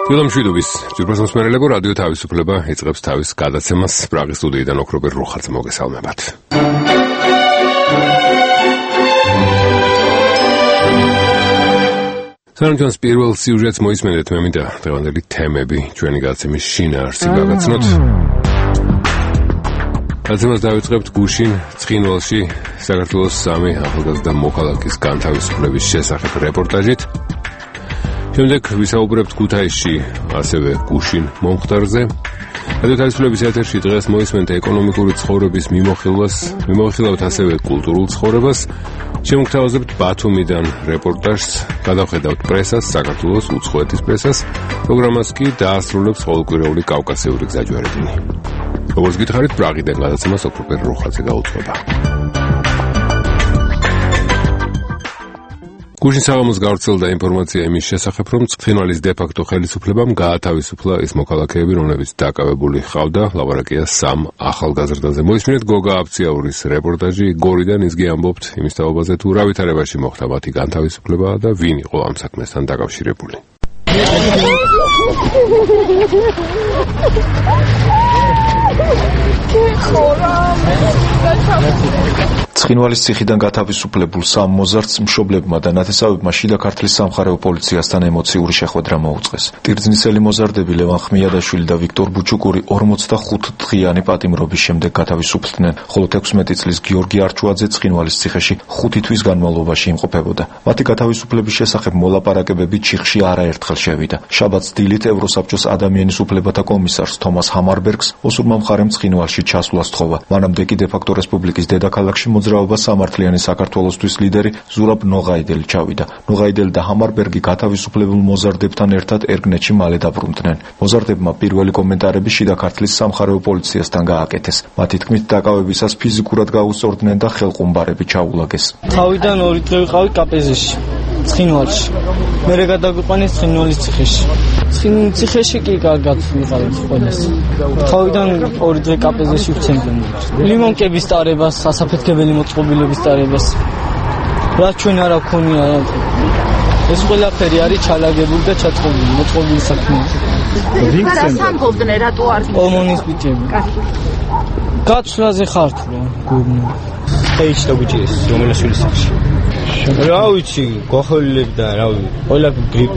დილამშვიდობის ძვირფას მოსმენელებო, რადიო თავისუფლება იწყებს თავის გადაცემას. პრაღის სტუდიიდან ოქრობერ რუხაძე მოგესალმებათ. სანამ ჩვენს პირველ სიუჟეტს მოისმენთ, მე მინდა დღევანდელი თემები ჩვენი გადაცემის შინაარსი გაგაცნოთ. გადაცემას დავიწყებთ გუშინ ცხინვალში საქართველოს 3 ახალგაზრდა მოქალაქის განთავისუფლების შესახებ რეპორტაჟით. შემდეგ ვისაუბრებთ ქუთაისში, ასევე გუშინ მომხდარზე. რადიო თავისუფლების ეთერში დღეს მოისმენთ ეკონომიკური ცხოვრების მიმოხილავთ ასევე კულტურულ ცხოვრებას. შემოგთავაზებთ ბათუმიდან რეპორტაჟს, გადავხედავთ პრესას, საქართველოს უცხოეთის პრესას, პროგრამას კი დაასრულებს ყოველკვირეული კავკასიური გზაჯვარედინი. როგორც გითხარით, პრაღიდან გადაცემას ოქრობერ რუხაძე გაუძღვება. გუშინ საღამოს გავრცელდა ინფორმაცია იმის შესახებ, რომ ცხინვალის დე-ფაქტო ხელისუფლებამ გაათავისუფლა ის მოქალაქეები, რომლებიც დაკავებული ჰყავდა. ლაპარაკია 3 ახალგაზრდაზე. მოისმინეთ გოგა აფციაურის რეპორტაჟი. გორიდან ისგი ამბობთ იმის თაობაზე, თუ რა ვითარებაში მოხდა მათი განთავისუფლება და ვინ იყო ამ საქმესთან დაკავშირებული. ცხინვალის ციხიდან გათავისუფლებულ 3 მოზარდს მშობლებმა და ნათესავებმა შიდა ქართლის სამხარეო პოლიციასთან ემოციური შეხვედრა მოუწყეს. ტირძნისელი მოზარდები ლევან ხმიადაშვილი და ვიქტორ ბუჩუკური 45 დღიანი პატიმრობის შემდეგ გათავისუფლდნენ, ხოლო 16 წლის გიორგი არჩუაძე ცხინვალის ციხეში 5 თვის განმავლობაში იმყოფებოდა. მათი გათავისუფლების შესახებ მოლაპარაკებები ჩიხში არაერთხელ შევიდა. შაბათს დილით ევროსაბჭოს ადამიანის უფლებათა კომისარს თომას ჰამარბერგს ოსურმა მხარემ ცხინვალში ჩასვლა სთხოვა. მანამდე კი დე-ფაქტო რესპუბლიკის დედაქალაქში მოძრაობა სამართლიანი საქართველოსთვის ლიდერი ზურაბ ნოღაიდელი ჩავიდა. ნოღაიდელი და ჰამარბერგი გათავისუფლებულ მოზარდებთან ერთად ერგნეთში მალე დაბრუნდნენ. მოზარდებმა პირველი კომენტარები შიდა ქართლის სამხარეო პოლიციასთან გააკეთეს. მათი თქმით, დაკავებისას ფიზიკურად გაუსწორდნენ და ხელყუმბარები ჩაულაგეს. თავიდან 2 დღე ვიყავი კაპეზეში, ცხინვალში. მერე გადაგვიყვანეს ცხინვალის ციხეში. ციხეში კი კარგად ვიყავით ყველას. თავიდან 2 დღე კაპეზეში ვცემდნენ. ლიმონკების ტარებას, სასაფეთქებელი მოწყობილების ტარებას. რა ჩვენ არა გქონია. ეს ყველაფერი არის ჩალაგებული და ჩაწყობილი, მოწყობილი საქმეა. რა სამბობდნენ, რატო არ ომონის ბიჭები. გაცვლაზე ხარ თუ რა, გურნო. ეიჩ და ბიჭის, რომელაშვილის სახში. რა ვიცი, გახოლილები და რა ვიცი, ყველა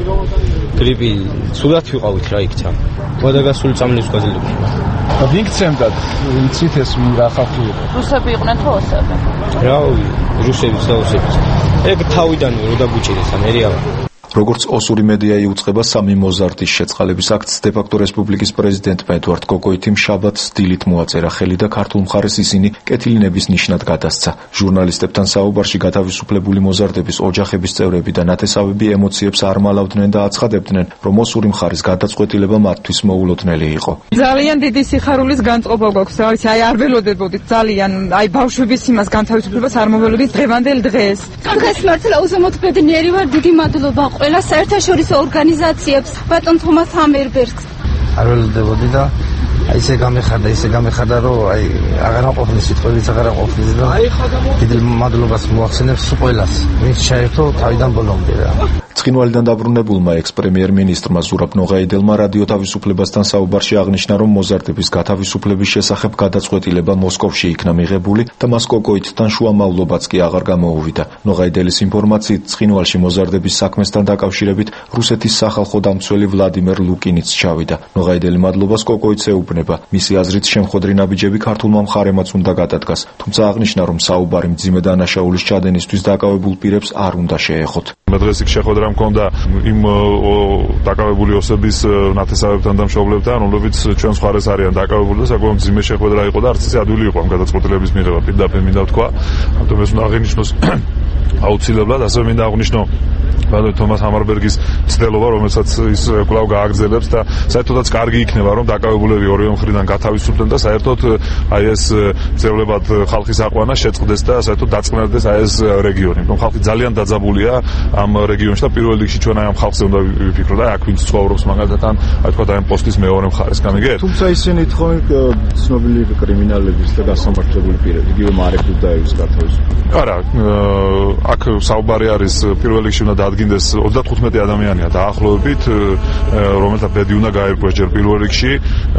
გრიპი, სულად ვიყავით რა იქცა. გადაგასული წამლის გაძლიერებული. ვიქცემდათ, იცით ეს რა ხალხი იყო? რუსები იყვნენ თუ ოსები? რა ვიცი, რუსებიც და ოსებიც. ეგ თავიდან რო დაგუჭირეს ამერიავა. როგორც ოსური მედია იუწყება, 3 მოზარდის შეწყალების აქტს დე-ფაქტო რესპუბლიკის პრეზიდენტმა ედვარდ კოკოითიმ შაბათს დილით მოაწერა ხელი და ქართულ მხარეს ისინი კეთილნების ნიშნად გადასცა. ჟურნალისტებთან საუბარში გათავისუფლებული მოზარდების ოჯახების წევრები და ნათესავები ემოციებს არ მალავდნენ და აცხადებდნენ, რომ ოსური მხარის გადაწყვეტილება მათთვის მოულოდნელი იყო. ძალიან დიდი სიხარულის განწყობა გვაქვს, რა ვიცი, არ ველოდებოდით ძალიან, ბავშვების იმას განთავისუფლებას არ მოველოდით დღევანდელ დღეს. დღეს მართლა უზომოდ ბედნიერი ვარ, დიდი მადლობა ყველა საერთაშორისო ორგანიზაციებს, ბატონ თომას ჰამერბერგს. არ ველოდებოდი და ისე გამეხარდა, რომ აღარ აყოფნის სიტყვებიც აღარ აყოფნის და დიდი მადლობას მოახსენებს ყველას, ვინც შეერთო თავიდან ბოლომდე რა. ცხინვალიდან დაბრუნებულმა ექს-პრემიერ-მინისტრმა ზურაბ ნოღაიდელმა რადიო თავისუფლებასთან საუბარში აღნიშნა, რომ მოზარდების გათავისუფლების შესახებ გადაწყვეტილება მოსკოვში იქნა მიღებული და მას კოკოითთან შუამავლობაც კი აღარ გამოუვიდა. ნოღაიდელის ინფორმაციით, ცხინვალში მოზარდების საქმესთან დაკავშირებით რუსეთის სახალხო დამცველი ვლადიმერ ლუკინიც ჩავიდა. ნოღაიდელი მადლობას კოკოითს ეუბნება. მისი აზრით, შემხვედრი ნაბიჯები ქართულმა მხარემაც უნდა გადადგას, თუმცა აღნიშნა, რომ საუბარი მძიმე დანაშაულის ჩადენისთვის დაკავებულ პირებს არ უნდა შეეხოთ. დღეს იქ შეხვედრა მქონდა იმ დაკავებული ოსების ნათესავებთან და მშობლებთან, რომლებიც ჩვენს მხარეს არიან დაკავებული და საკმაოდ მძიმე შეხვედრა იყო და არც ისე ადვილი იყო ამ გადაწყვეტილების მიღება, პირდაპირ მინდა ვთქვა. ამიტომ ეს უნდა აღინიშნოს აუცილებლად, ასევე მინდა აღვნიშნო ბატონ თომას ჰამარბერგის ცდელობა, რომელსაც ის კვლავ გააგრძელებს და საერთოდაც კარგი იქნება, რომ დაკავებულები ორივე მხრიდან გათავისუფლდნენ და საერთოდ ეს ძევლებად ხალხის აყვანა შეწყდეს და საერთოდ დაწყნარდეს ეს რეგიონი. ხალხი ძალიან დაძაბულია ამ რეგიონში და პირველ რიგში ჩვენ ამ ხალხზე უნდა ვიფიქროთ და აქ ვინც ცხოვრობს მაგალითად ან თქვა და ამ პოსტის მეორე მხარეს გამიგეთ. თუმცა ისინი თქო ცნობილი კრიმინალების და გასამართლებული პირები, იგივე მარეკ დუდაევის გათავისუფლება. არა, აქ საუბარი არის პირველ რიგში უნდა წარადგინდეს 35 ადამიანია დაახლოებით, რომელთა ბედი უნდა გაერკვეს ჯერ პირველ რიგში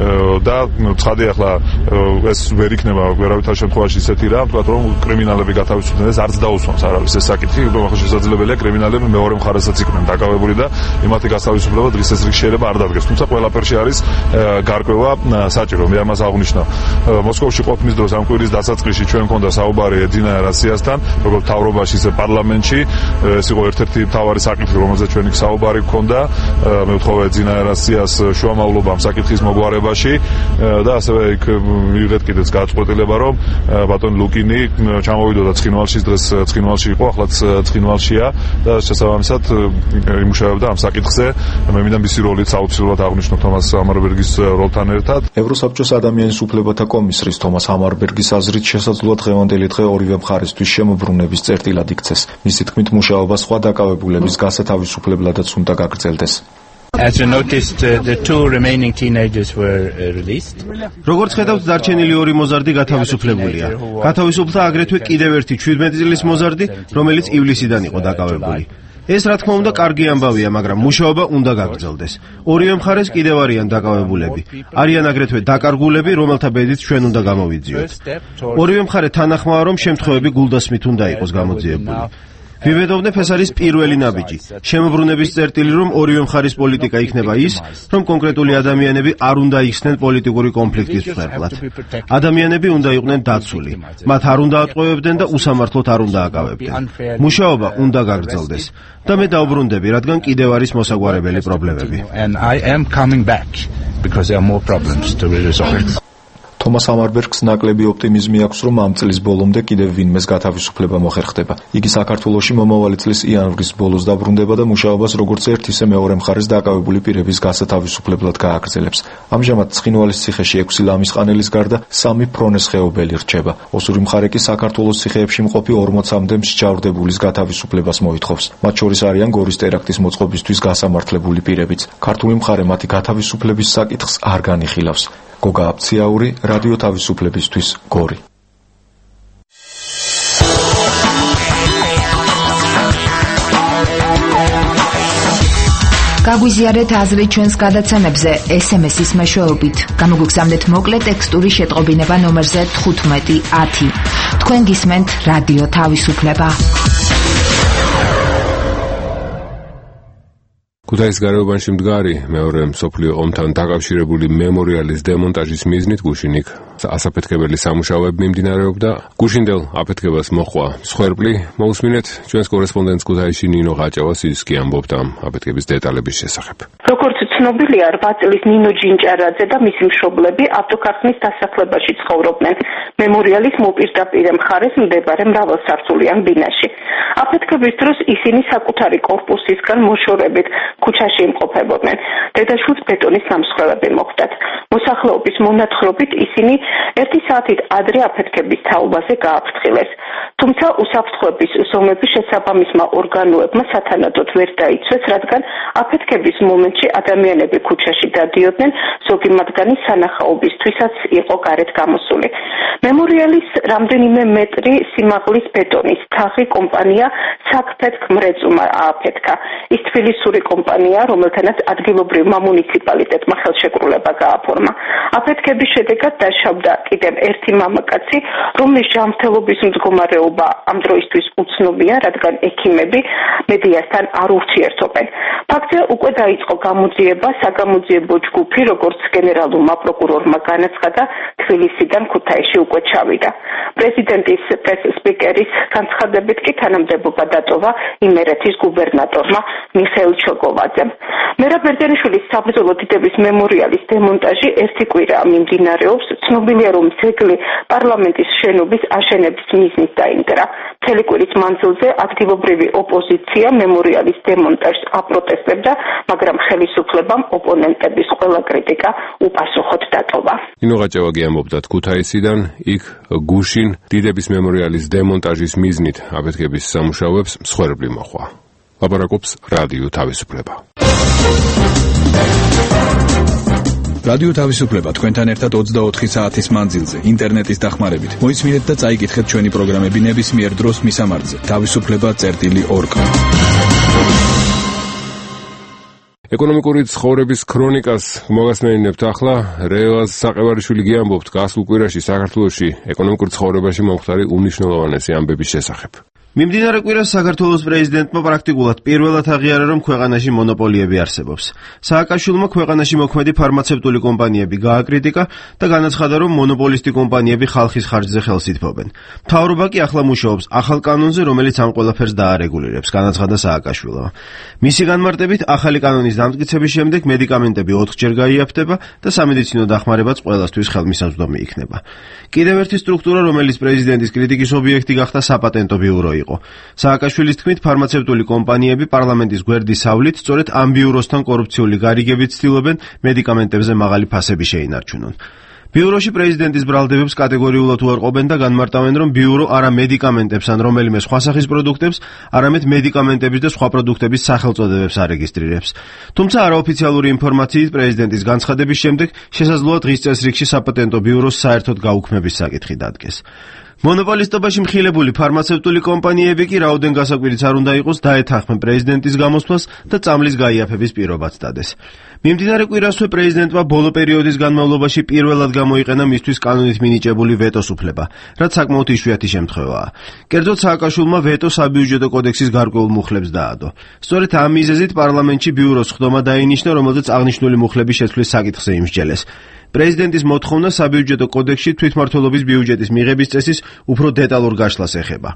და ცხადია ახლა ეს ვერ იქნება ვერავითარ შემთხვევაში ისეთი რა, ვთქვათ რომ კრიმინალები გათავისუფლდეს, არც დაუსვამს არავის ეს საკითხი, რომ ახლა შესაძლებელია კრიმინალები მეორე მხარესაც იყვნენ დაკავებული და იმათი გასავისუფლება დღის ეს რიგში შეიძლება არ დადგეს. თუმცა ყველაფერში არის გარკვევა საჭირო. მე ამას აღვნიშნავ. მოსკოვში ყოფნის დროს ამ კვირის დასაწყისში ჩვენ მქონდა საუბარი ეძინა რასიასთან, როგორც მთავრობაში, ისე პარლამენტში. ეს იყო ერთ-ერთი მთავარი საკითხი, რომელზეც ჩვენი საუბარი მქონდა. მე ვთხოვე ეძინა რასიას შუამავლობა ამ საკითხის მოგვარებაში და ასევე იქ მივიღეთ კიდეც გადაწყვეტილება, რომ ბატონ ლუკინი ჩამოვიდოდა ცხინვალში, დღეს ცხინვალში იყო, ახლაც ცხინვალშია და შესაბამისად იმუშავებდა ამ საკითხზე. მე მინდა მისი როლიც აუცილებლად აღვნიშნო თომას ჰამარბერგის როლთან ერთად. ევროსაბჭოს ადამიანის უფლებათა კომისრის თომას ჰამარბერგის აზრით შესაძლოა დღევანდელი დღე ორივე მხარისთვის შემოbrunების წერტილად იქცეს. მისი თქმით, მუშაობა სხვა დაკავებულების გასათავისუფლებლადაც უნდა გაგრძელდეს. As you noticed, the two remaining teenagers were released. როგორც ხედავთ, დარჩენილი ორი მოზარდი გათავისუფლებულია. გათავისუფლდა აგრეთვე კიდევ ერთი 17 წლის მოზარდი, რომელიც ივლისიდან იყო დაკავებული. ეს რა თქმა უნდა კარგი ამბავია, მაგრამ მუშაობა უნდა გაგრძელდეს. ორივე მხარეს კიდევ არიან დაკავებულები. არიან აგრეთვე დაკარგულები, რომელთა ბედით ჩვენ უნდა გამოვიძიოთ. ორივე მხარე თანახმაა, რომ შემთხვევები გულდასმით უნდა იყოს გამოძიებული. ვიბედოვნებ, ეს არის პირველი ნაბიჯი. შემოbrunების წერტილი, რომ ორივე მხარის პოლიტიკა იქნება ის, რომ კონკრეტული ადამიანები არ უნდა იქცნენ პოლიტიკური კონფლიქტის მსხვერპლად. ადამიანები უნდა იყვნენ დაცული. მათ არ უნდა ატყუებდნენ და უსამართლოდ არ უნდა აკავებდნენ. მუშაობა უნდა გაგრძელდეს. და მე დავბრუნდები, რადგან კიდევ არის მოსაგვარებელი პრობლემები. And I am coming back because there are more problems to be resolved. თომას ჰამარბერგს ნაკლები ოპტიმიზმი აქვს, რომ ამ წლის ბოლომდე კიდევ ვინმეს გათავისუფლება მოხერხდება. იგი საქართველოში მომავალი წლის იანვრის ბოლოს დაბრუნდება და მუშაობას როგორც ერთ ისე მეორე მხარეს დაკავებული პირების გასათავისუფლებლად გააგრძელებს. ამჟამად ცხინვალის ციხეში 6 ლამის ყანელის გარდა 3 ფრონეს ხეობელი რჩება. ოსური მხარე კი საქართველოს ციხეებში მყოფი 40-მდე მსჯავრდებულის გათავისუფლებას მოითხოვს. მათ შორის არიან გორის ტერაქტის მოწყობისთვის გასამართლებული პირებიც. ქართული მხარე მათი გათავისუფლების საკითხს არ განიხილავს. გოგა აფციაური, რადიო თავისუფლებისთვის, გორი. გაგვიზიარეთ აზრი ჩვენს გადაცემებზე SMS-ის მეშვეობით. გამოგვიგზავნეთ მოკლე ტექსტური შეტყობინება ნომერზე 1510. თქვენ გისმენთ რადიო თავისუფლება. ქუთაისის გარეუბანში მდგარი მეორე მსოფლიო ომთან დაკავშირებული მემორიალის დემონტაჟის მიზნით გუშინ იქ ასაფეთქებელი სამუშაოები მიმდინარეობდა. გუშინდელ აფეთქებას მოჰყვა მსხვერპლი. მოусმინეთ ჩვენს კორესპონდენტს ქუთაისში ნინო ღაჭევას, ის კი ამბობდა აფეთქების დეტალების შესახებ. როგორც ცნობილია, 8 წლის ნინო ჯინჭარაძე და მისი მშობლები ავტოქარხნის დასახლებაში ცხოვრობდნენ მემორიალის მოპირდაპირე მხარეს მდებარე მრავალსართულიან ბინაში. აფეთქების დროს ისინი საკუთარი კორპუსისგან მოშორებით ქუჩაში იმყოფებოდნენ. დედაშვილს ბეტონის სამსხვრევები მოხვდათ. მოსახლეობის მონათხრობით ისინი 1 საათით ადრე აფეთქების თაობაზე გააფრთხილეს. თუმცა უსაფრთხოების ზომები შესაბამისმა ორგანოებმა სათანადოდ ვერ დაიცვეს, რადგან აფეთქების მომენტში ადამიანები ქუჩაში დადიოდნენ, ზოგი მათგანი სანახაობისთვისაც იყო გარეთ გამოსული. მემორიალის რამდენიმე მეტრი სიმაღლის ბეტონის თაღი კომპანია საქფეთქ მრეწუმა ააფეთქა. ის თბილისური კომპანია, რომელთანაც ადგილობრივ მუნიციპალიტეტმა ხელშეკრულება გააფორმა. აფეთქების შედეგად დაშავდა კიდევ ერთი მამაკაცი, რომლის ჯანმრთელობის მდგომარეობა ამ დროისთვის უცნობია, რადგან ექიმები მედიასთან არ ურთიერთობენ. ფაქტზე უკვე დაიწყო გამოძიება. საგამოძიებო ჯგუფი, როგორც გენერალურმა პროკურორმა განაცხადა, თბილისიდან ქუთაისში უკვე ჩავიდა. პრეზიდენტის პრეს-სპიკერის განცხადებით კი თანამდებობა დატოვა იმერეთის გუბერნატორმა მიხეილ ჩოგოვაძემ. მერაბ ბერძენიშვილის საბრძოლო დიდების მემორიალის დემონტაჟი 1 კვირა მიმდინარეობს. ცნობილია, რომ ძეგლი პარლამენტის შენობის აშენების მიზნით დაინგრა. მთელი კვირის მანძილზე ადგილობრივი ოპოზიცია მემორიალის დემონტაჟს აპროტესტებდა, მაგრამ ხელისუფლებამ ოპონენტების ყველა კრიტიკა უპასუხოდ დატოვა. ნინო ღაჭევაგი ამბობდა ქუთაისიდან, იქ გუშინ დიდების მემორიალის დემონტაჟის მიზნით აფეთქების სამუშაოებს მსხვერპლი მოჰყვა. ლაპარაკობს რადიო თავისუფლება. რადიო თავისუფლება თქვენთან ერთად 24 საათის მანძილზე ინტერნეტის დახმარებით. მოისმინეთ და წაიკითხეთ ჩვენი პროგრამები ნებისმიერ დროს მისამართზე. თავისუფლება.org ეკონომიკური ცხოვრების ქრონიკას მოგასმენინებთ ახლა. რევაზ საყევარიშვილი გიამბობთ გასულ კვირაში საქართველოში ეკონომიკურ ცხოვრებაში მომხდარი უმნიშვნელოვანესი ამბების შესახებ. მიმდინარე კვირას საქართველოს პრეზიდენტმა პრაქტიკულად პირველად აღიარა, რომ ქვეყანაში მონოპოლიები არსებობს. სააკაშვილმა ქვეყანაში მოქმედი ფარმაცევტული კომპანიები გააკრიტიკა და განაცხადა, რომ მონოპოლისტი კომპანიები ხალხის ხარჯზე ხელს ითმობენ. მთავრობა კი ახლა მუშაობს ახალ კანონზე, რომელიც ამ ყველაფერს დაარეგულირებს, განაცხადა სააკაშვილმა. მისი განმარტებით, ახალი კანონის დამტკიცების შემდეგ მედიკამენტები 4-ჯერ გაიაფთება და სამედიცინო დახმარებაც ყველასთვის ხელმისაწვდომი იქნება. კიდევ ერთი სტრუქტურა, რომელიც პრეზიდენტის კრიტიკის ობიექტი გახდა, საპატენტო ბიურო იყო. სააკაშვილის თქმით, ფარმაცევტული კომპანიები პარლამენტის გვერდის სავლით სწორედ ამ ბიუროსთან კორუფციული გარიგებით ცდილობენ მედიკამენტებზე მაღალი ფასები შეინარჩუნონ. ბიუროში პრეზიდენტის ბრალდებებს კატეგორიულად უარყოფენ და განმარტავენ, რომ ბიურო არა მედიკამენტებს ან რომელიმე სხვა სახის პროდუქტებს, არამედ მედიკამენტების და სხვა პროდუქტების სახელწოდებებს არეგისტრირებს. თუმცა არაოფიციალური ინფორმაციით პრეზიდენტის განცხადების შემდეგ შესაძლოა დღის წესრიგში საპატენტო ბიუროს საერთოდ გაუქმების საკითხი დადგეს. მონოპოლისტობაში მხილებული ფარმაცევტული კომპანიები კი რაოდენ გასაკვირიც არ უნდა იყოს, დაეთანხმენ პრეზიდენტის გამოსვლას და წამლის გაიაფების პირობაც დადეს. მიმდინარე კვირასვე პრეზიდენტმა ბოლო პერიოდის განმავლობაში პირველად გამოიყენა მისთვის კანონით მინიჭებული ვეტოს უფლება, რაც საკმაოდ იშვიათი შემთხვევაა. კერძოდ სააკაშვილმა ვეტო საბიუჯეტო კოდექსის გარკვეულ მუხლებს დაადო. სწორედ ამ მიზეზით პარლამენტში ბიუროს ხდომა დაინიშნა, რომელზეც აღნიშნული მუხლების შეცვლის საკითხზე იმსჯელეს. პრეზიდენტის მოთხოვნა საბიუჯეტო კოდექსში თვითმმართველობის ბიუჯეტის მიღების წესის უფრო დეტალურ გაშლას ეხება.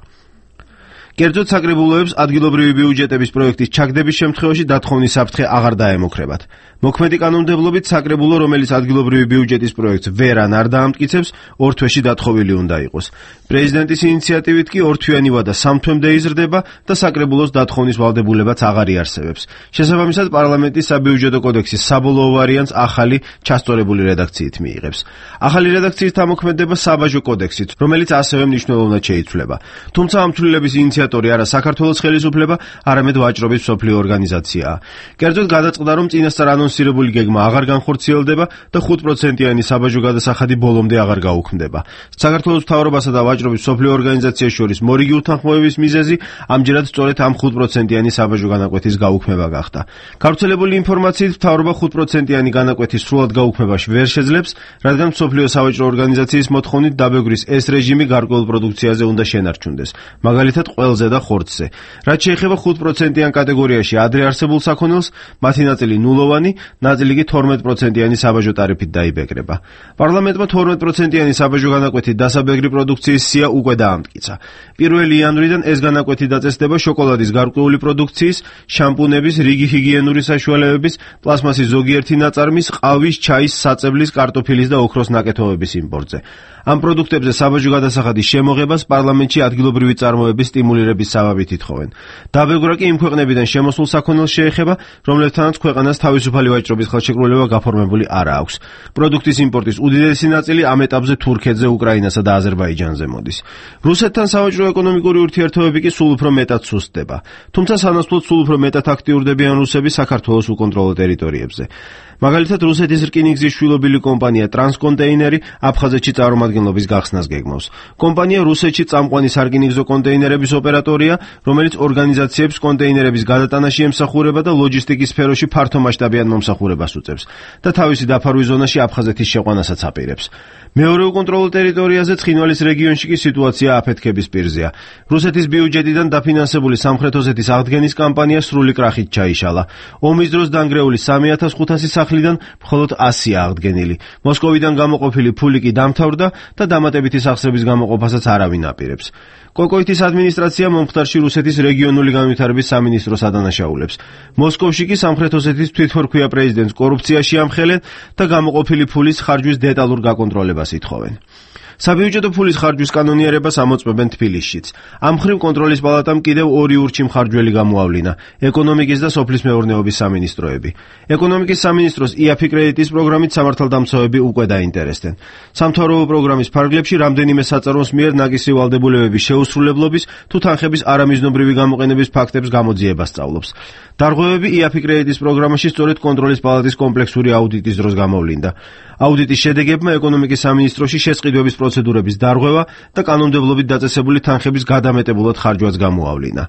კერძოდ საკრებულოებს ადგილობრივი ბიუჯეტების პროექტის ჩაგდების შემთხვევაში დათხოვნის საფრთხე აღარ დაემუქრებათ. მოქმედი კანონმდებლობით საკრებულო, რომელიც ადგილობრივი ბიუჯეტის პროექტს ვერ ან არ დაამტკიცებს, 2 თვეში დათხოვილი უნდა იყოს. პრეზიდენტის ინიციატივით კი 2 თვიანი ვადა 3 თვემდე იზრდება და საკრებულოს დათხოვნის ვალდებულებაც აღარ იარსებებს. შესაბამისად, პარლამენტის საბიუჯეტო კოდექსის საბოლოო ვარიანტს ახალი ჩასწორებული რედაქციით მიიღებს. ახალი რედაქციის თამოქმედება საბაჟო კოდექსით, რომელიც ასევე მნიშვნელოვნად შეიცვლება. თუმცა ამ ცვლილების ინიციატორი არა საქართველოს ხელისუფლება, არამედ ვაჭრობის მსოფლიო ორგანიზაციაა. კერძოდ გადაწყდა, რომ წინასწარ ანონსირებული გეგმა აღარ განხორციელდება და 5%-იანი საბაჟო გადასახადი ბოლომდე აღარ გაუქმდება. საქართველოს მთავრობასა და ვაჭრობის მსოფლიო ორგანიზაციას შორის მორიგი უთანხმოების მიზეზი ამჯერად სწორედ ამ 5%-იანი საბაჟო განაკვეთის გაუქმება გახდა. გავრცელებული ინფორმაციით, მთავრობა 5%-იანი განაკვეთის სრულად გაუქმებაში ვერ შეძლებს, რადგან მსოფლიო სავაჭრო ორგანიზაციის მოთხოვნით დაბეგვრის ეს რეჟიმი გარკვეულ პროდუქციაზე უნდა შენარჩუნდეს, მაგალითად ყველზე და ხორცზე. რაც შეეხება 5%-იან კატეგორიაში ადრე არსებულ საქონელს, მათი ნაწილი ნულოვანი, ნაწილი კი 12%-იანი საბაჟო ტარიფით დაიბეგრება. პარლამენტმა 12%-იანი საბაჟო განაკვეთით დასაბეგრი პროდუქციის სია უკვე დაამტკიცა. 1 იანვრიდან ეს განაკვეთი დაწესდება შოკოლადის გარკვეული პროდუქციის, შამპუნების, რიგი ჰიგიენური საშუალებების, პლასმასის ზოგიერთი ნაწარმის, ყავის, ჩაის, საწებლის, კარტოფილის და ოქროს ნაკეთობების იმპორტზე. ამ პროდუქტებზე საბაჟო გადასახადის შემოღებას პარლამენტში ადგილობრივი წარმოების სტიმულირების საბაბით ითხოვენ. დაბეგრვა კი იმ ქვეყნებიდან შემოსულ საქონელს შეეხება, რომლებთანაც ქვეყანას თავისუფალი ვაჭრობის ხელშეკრულება გაფორმებული არ აქვს. პროდუქტის იმპორტის უდიდესი ნაწილი ამ ეტაპზე თურქეთზე, უკრაინასა და აზერბაიჯანზე მოდის. რუსეთთან სავაჭრო ეკონომიკური ურთიერთობები კი სულ უფრო მეტად სუსტდება. თუმცა სანაცვლოდ სულ უფრო მეტად აქტიურდებიან რუსები საქართველოს უკონტროლო ტერიტორიებზე. მაგალითად, რუსეთის რკინიგზის შვილობილი კომპანია ტრანსკონტეინერი აფხაზეთში წარმომადგენლობის გახსნას გეგმავს. კომპანია რუსეთში წამყვანი სარკინიგზო კონტეინერების ოპერატორია, რომელიც ორგანიზაციებს კონტეინერების გადატანაში ემსახურება და ლოჯისტიკის სფეროში ფართომასშტაბიან მომსახურებას უწევს და თავისი დაფარვის ზონაში აფხაზეთის შეყვანასაც აპირებს. მეორე უკონტროლო ტერიტორიაზე ცხინვალის რეგიონში კი სიტუაცია აფეთქების პირზეა. რუსეთის ბიუჯეტიდან დაფინანსებული სამხრეთ ოსეთის აღდგენის კამპანია სრული კრახით ჩაიშალა. ომის დროს დანგრეული 3500 სახლიდან მხოლოდ 100-ია აღდგენილი. მოსკოვიდან გამოყოფილი ფული კი დამთავრდა და დამატებითი სახსრების გამოყოფასაც არავინ აპირებს. კოკოითის ადმინისტრაცია მომხდარში რუსეთის რეგიონული განვითარების სამინისტროს ადანაშაულებს. მოსკოვში კი სამხრეთ ოსეთის თვითმფრქვია პრეზიდენტს კორუფციაში ამხელენ და გამოყოფილი ფულის ხარჯვის დეტალურ გაკონტროლებას ითხოვენ. საბიუჯეტო ფულის ხარჯვის კანონიერებას ამოწმებენ თბილისშიც. ამ მხრივ კონტროლის პალატამ კიდევ 2 ურჩი მხარჯველი გამოავლინა: ეკონომიკის და სოფლის მეურნეობის სამინისტროები. ეკონომიკის სამინისტროს IAFI კრედიტის პროგრამით სამართალდამცავები უკვე დაინტერესდნენ. სამთავრობო პროგრამის ფარგლებში რამდენიმე საწარმოს მიერ ნაკისრი ვალდებულებების შეუსრულებლობის თუ თანხების არამიზნობრივი გამოყენების ფაქტებს გამოძიება სწავლობს. დარღვევები IAFI კრედიტის პროგრამაში სწორედ კონტროლის პალატის კომპლექსური აუდიტის დროს გამოვლინდა. აუდიტის შედეგებმა ეკონომიკის სამინისტროში შესყიდვების პროცედურების დარღვევა და კანონმდებლობით დაწესებული თანხების გადამეტებულად ხარჯვაც გამოავლინა.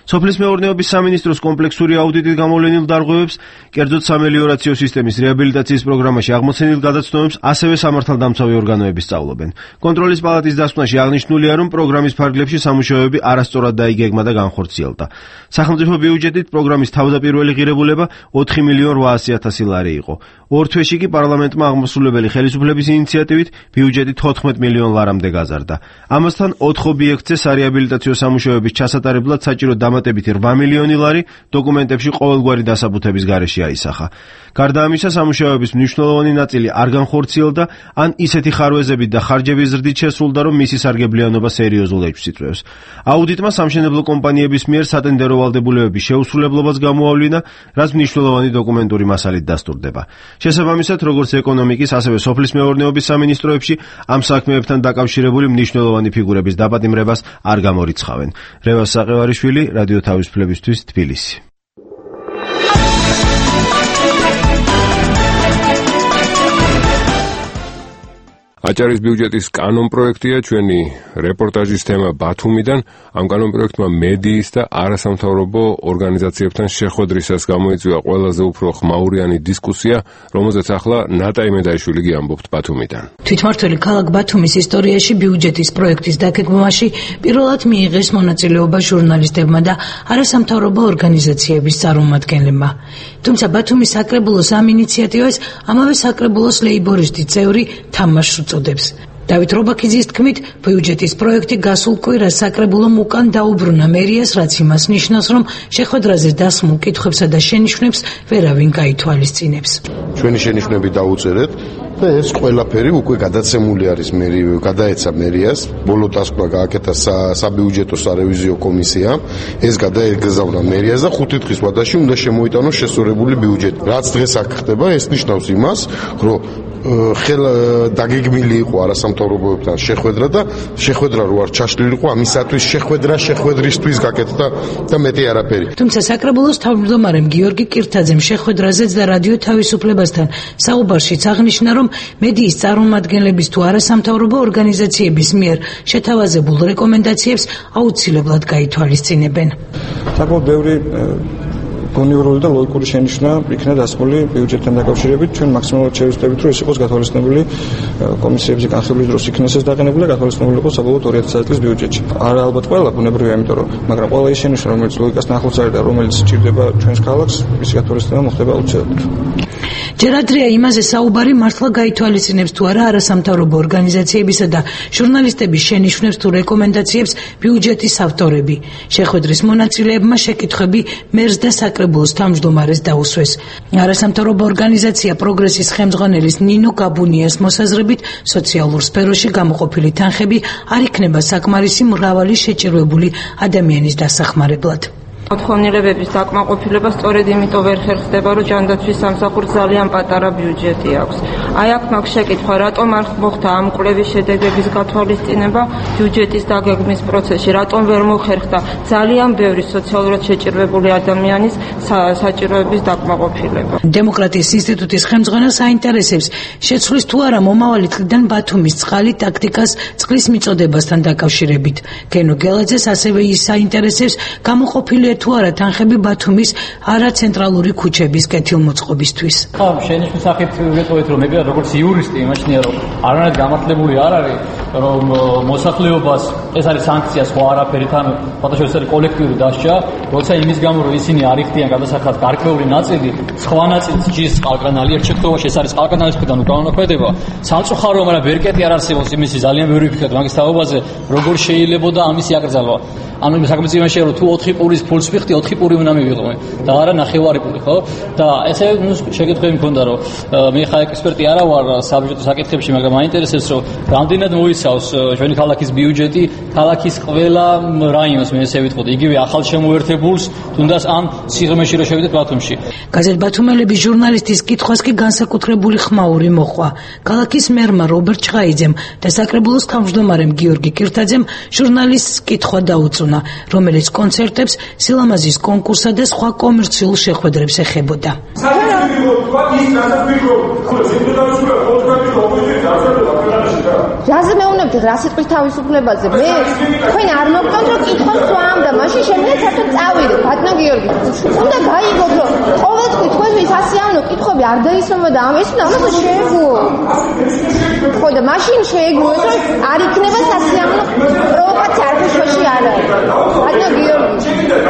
სოფლის მეურნეობის სამინისტროს კომპლექსური აუდიტით გამოვლენილ დარღვევებს, კერძოდ სამელიორაციო სისტემის რეაბილიტაციის პროგრამაში აღმოცენილ გადაცნობებს ასევე სამართალდამცავი ორგანოები სწავლობენ. კონტროლის პალატის დასკვნაში აღნიშნულია, რომ პროგრამის ფარგლებში სამუშაოები არასწორად დაიგეგმა და განხორციელდა. სახელმწიფო ბიუჯეტით პროგრამის თავდაპირველი ღირებულება 4.800.000 ლარი იყო. ორ თვეში კი პარლამენტმა აღმასრულებელი ხელისუფლების ინიციატივით ბიუჯეტი 14 მილიონ ლარამდე გაზარდა. ამასთან 4 ობიექტზე სარეაბილიტაციო სამუშაოების ჩასატარებლად საჭირო დამატებითი 8 მილიონი ლარი დოკუმენტებში ყოველგვარი დასაბუთების გარეშე აისახა. გარდა ამისა, სამუშაოების მნიშვნელოვანი ნაწილი არ განხორციელდა, ან ისეთი ხარვეზებით და ხარჯების ზრდით შესრულდა, რომ მისი სარგებლიანობა სერიოზულ ეჭვს იწვევს. აუდიტმა სამშენებლო კომპანიების მიერ სატენდერო ვალდებულებების შეუსრულებლობას გამოავლინა, რაც მნიშვნელოვანი დოკუმენტური მასალით დასტურდება. შესაბამისად, როგორც ეკონომიკის, ასევე სოფლის მეურნეობის სამინისტროებში ამ საქმეებთან დაკავშირებული მნიშვნელოვანი ფიგურების დაპატიმრებას არ გამორიცხავენ. რევაზ საყევარიშვილი, რადიო თავისუფლებისთვის, თბილისი. აჭარის ბიუჯეტის კანონპროექტია ჩვენი რეპორტაჟის თემა ბათუმიდან. ამ კანონპროექტმა მედიის და არასამთავრობო ორგანიზაციებთან შეხვედრისას გამოიწვია ყველაზე უფრო ხმაურიანი დისკუსია, რომელზეც ახლა ნატა იმედაიშვილი ამბობთ ბათუმიდან. თვითმმართველი ქალაქ ბათუმის ისტორიაში ბიუჯეტის პროექტის დაგეგმვაში პირველად მიიღეს მონაწილეობა ჟურნალისტებმა და არასამთავრობო ორგანიზაციების წარმომადგენლებმა. თუმცა ბათუმის საკრებულოს ამ ინიციატივას ამავე საკრებულოს ლეიბორისტი წევრი თამაშს უწოდებს. დავით რობაქიძის თქმით, ბიუჯეტის პროექტი გასულ კვირას საკრებულომ უკან დაუბრუნა მერიას, რაც იმას ნიშნავს, რომ შეხვედრაზე დასმულ კითხვებსა და შენიშვნებს ვერავინ გაითვალისწინებს. ჩვენი შენიშვნები დაუწერეთ და ეს ყველაფერი უკვე გადაცემული არის გადაეცა მერიას. ბოლო დასკვნა გააკეთა საბიუჯეტო სარევიზიო კომისიამ. ეს გადაეგზავნა მერიას და 5 დღის ვადაში უნდა შემოიტანოს შესწორებული ბიუჯეტი. რაც დღეს აქ ხდება, ეს ნიშნავს იმას, რომ დაგეგმილი იყო არასამთავრობოებთან შეხვედრა და შეხვედრა რო არ ჩაშლილიყო, ამისათვის შეხვედრისთვის გაკეთდა და მეტი არაფერი. თუმცა საკრებულოს თავმჯდომარემ გიორგი კირთაძემ შეხვედრაზეც და რადიო თავისუფლებასთან საუბარშიც აღნიშნა, რომ მედიის წარმომადგენლების თუ არასამთავრობო ორგანიზაციების მიერ შეთავაზებულ რეკომენდაციებს აუცილებლად გაითვალისწინებენ. საკმაოდ ბევრი გონივრული და ლოგიკური შენიშვნა იქნა დასმული ბიუჯეტთან დაკავშირებით. ჩვენ მაქსიმალურად შევეცდებით, რომ ეს იყოს გათვალისწინებული კომისიებზე განხილვის დროს იქნეს ეს დაყენებული და გათვალისწინებული იყოს საბოლოოდ 2010 წლის ბიუჯეტში. არა ალბათ ყველა, ბუნებრივია, იმიტომ რომ მაგრამ ყველა ის შენიშვნა, რომელიც ლოგიკასთან ახლოს არის და რომელიც სჭირდება ჩვენს ქალაქს, ის გათვალისწინება მოხდება აუცილებლად. ჯერ ადრეა იმაზე საუბარი, მართლა გაითვალისწინებს თუ არა არასამთავრობო ორგანიზაციებისა და ჟურნალისტების შენიშვნებს თუ რეკომენდაციებს ბიუჯეტის ავტორები. შეხვედრის მონაწილეებმა შეკითხვები მერს და საკრებულოს თავმჯდომარეს დაუსვეს. არასამთავრობო ორგანიზაცია პროგრესის ხელმძღვანელის ნინო გაბუნიას მოსაზრებით, სოციალურ სფეროში გამოყოფილი თანხები არ იქნება საკმარისი მრავალი შეჭირვებული ადამიანის დასახმარებლად. მოთხოვნილებების დაკმაყოფილება სწორედ იმიტომ ვერ ხერხდება, რომ ჯანდაცვის სამსახურს ძალიან პატარა ბიუჯეტი აქვს. აი აქ მაქვს შეკითხვა, რატომ არ მოხდა ამ კვლევის შედეგების გათვალისწინება ბიუჯეტის დაგეგმვის პროცესში, რატომ ვერ მოხერხდა ძალიან ბევრი სოციალურად შეჭირვებული ადამიანის საჭიროების დაკმაყოფილება. დემოკრატიის ინსტიტუტის ხელმძღვანელს აინტერესებს, შეცვლის თუ არა მომავალი წლიდან ბათუმის წყალი ტაქტიკას წყლის მიწოდებასთან დაკავშირებით. გენო გელაძეს ასევე ის აინტერესებს, გამოყოფილია თუ არა თანხები ბათუმის არაცენტრალური ქუჩების კეთილმოწყობისთვის. ხო, შენიშვნის სახით ვეტყობთ, რომ მე როგორც იურისტი იმაჩნია, რომ არანაირად გამართლებული არ არის, რომ მოსახლეობას ეს არის სანქცია სხვა არაფერითან, ფაქტობრივად ეს არის კოლექტიური დასჯა, როცა იმის გამო რომ ისინი არ იხდიან გადასახადად გარკვეული ნაწილი, სხვა ნაწილი ჯის წყალკანალი ერთ შემთხვევაში ეს არის წყალკანალის მხრიდან უკანონოქმედება, სამწუხარო, მაგრამ ვერკეტი არ არსებობს იმისი ძალიან ბევრი ვიფიქრეთ მაგის თაობაზე, როგორ შეიძლებოდა ამისი აკრძალვა. ანუ საკმაოდ რომ თუ 4 პურის ფულს ვიხდი, 4 პური უნდა მივიღო და არა 9 პური, ხო? და ესე შეკითხვები მქონდა, რომ მე ხა ექსპერტი არა ვარ საბიუჯეტო საკითხებში, მაგრამ მაინტერესებს, რომ რამდენად მოიცავს ჩვენი ქალაქის ბიუჯეტი ქალაქის ყველა რაიონს, მე ესე ვიტყოდი, იგივე ახალ შემოერთებულს, თუნდაც ამ სიღრმეში რო შევიდეთ ბათუმში. გაზეთ ბათუმელების ჟურნალისტის კითხვას კი განსაკუთრებული ხმაური მოჰყვა. ქალაქის მერმა რობერტ ჭყაიძემ და საკრებულოს თავმჯდომარემ გიორგი კირთაძემ ჟურნალისტს კითხვა დაუწუნა, რომელიც კონცერტებს, სილამაზის კონკურსსა და სხვა კომერციულ შეხვედრებს ეხებოდა. რაზე მეუბნებთ რა სიტყვის თავისუფლებაზე? მე თქვენ არ მოგწონთ რომ კითხოს სვამ და მაშინ შემიძლია საერთოდ წავიდე. უნდა გაიგოთ, რომ ყოველთვის თქვენთვის ასიამნო კითხვები არ დაისმება და ამას შეეგუო. ხო და მაშინ შეეგუოთ, რომ არ იქნება სასიამოვნო პროვოკაცია არქეში არ არის. ბატონო გიორგი.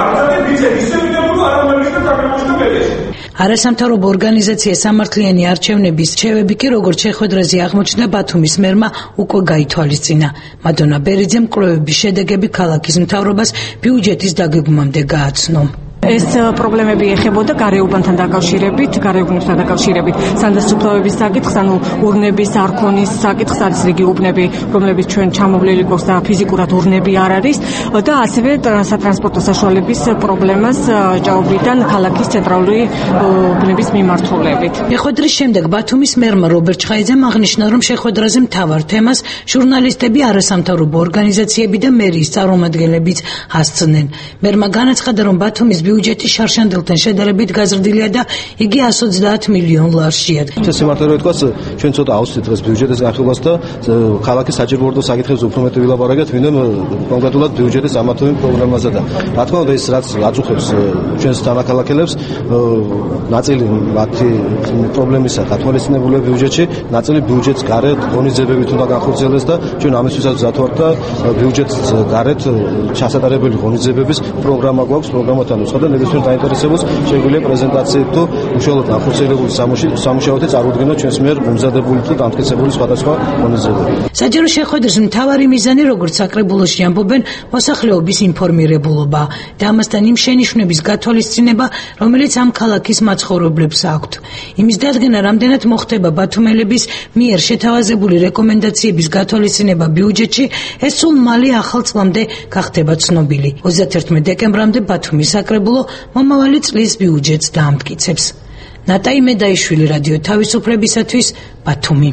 არასამთავრობო ორგანიზაცია სამართლიანი არჩევნების რჩევები კი როგორც შეხვედრაზე აღმოჩნდა ბათუმის მერმა უკვე გაითვალისწინა. მადონა ბერიძემ კვლევების შედეგები ქალაქის მთავრობას ბიუჯეტის დაგეგმვამდე გააცნო. ეს პრობლემები ეხებოდა გარეუბანთან დაკავშირებით, სანდასუფლავების საკითხს, ანუ ურნების არქონის საკითხს, არის რიგი უბნები, რომლებიც ჩვენ ჩამოვლილი გვაქვს და ფიზიკურად ურნები არ არის და ასევე სატრანსპორტო საშუალების პრობლემას ჭაობიდან ქალაქის ცენტრალური უბნების მიმართულებით. შეხვედრის შემდეგ ბათუმის მერმა რობერტ ჩხაიძემ აღნიშნა, რომ შეხვედრაზე მთავარ თემას ჟურნალისტები, არასამთავრობო ორგანიზაციები და მერიის წარმომადგენლებიც ასწნენ. მერმა განაცხადა, რომ ბათუმის ბიუჯეტი შარშანდელთან შედარებით გაზრდილია და იგი 130 მილიონ ლარს შეადგენს. სიმართლე რომ ითქვას, ჩვენ ცოტა ავსვით დღეს ბიუჯეტის განხილვას და ქალაქის საჭიროებო საკითხებზე უფრო მეტი ვილაპარაკეთ, ვინმე კონკრეტულად ბიუჯეტის ამათოვი პროგრამაზე და რა თქმა უნდა ეს რაც აწუხებს ჩვენს თანაქალაქელებს, ნაწილი მათი პრობლემისა გათვალისწინებულია ბიუჯეტში, ნაწილი ბიუჯეტს გარეთ ღონისძიებებით უნდა განხორციელდეს და ჩვენ ამისთვისაც ვზად ვართ და ბიუჯეტს გარეთ ჩასატარებელი ღონისძიებების პროგრამა გვაქვს, პროგრამათან და ნებისმიერ დაინტერესებულს შეგვიძლია პრეზენტაციით თუ უშუალოდ განხორციელებული სამუშაოთი წარმოუდგენოთ ჩვენს მიერ მომზადებული თუ დამტკიცებული სხვადასხვა ღონისძიებები. საჯარო შეხვედრის მთავარი მიზანი, როგორც საკრებულოში ამბობენ, მოსახლეობის ინფორმირებულობა და ამასთან იმ შენიშვნების გათვალისწინება, რომელიც ამ ქალაქის მაცხოვრებლებს აქვთ. იმის დადგენა, რამდენად მოხდება ბათუმელების მიერ შეთავაზებული რეკომენდაციების გათვალისწინება ბიუჯეტში, ეს სულ მალე ახალ წლამდე გახდება ცნობილი. 31 დეკემბრამდე ბათუმის საკრებულო მომავალი წლის ბიუჯეტს დაამტკიცებს. ნატაი მედაიშვილი, რადიო თავისუფლებისათვის, ბათუმი.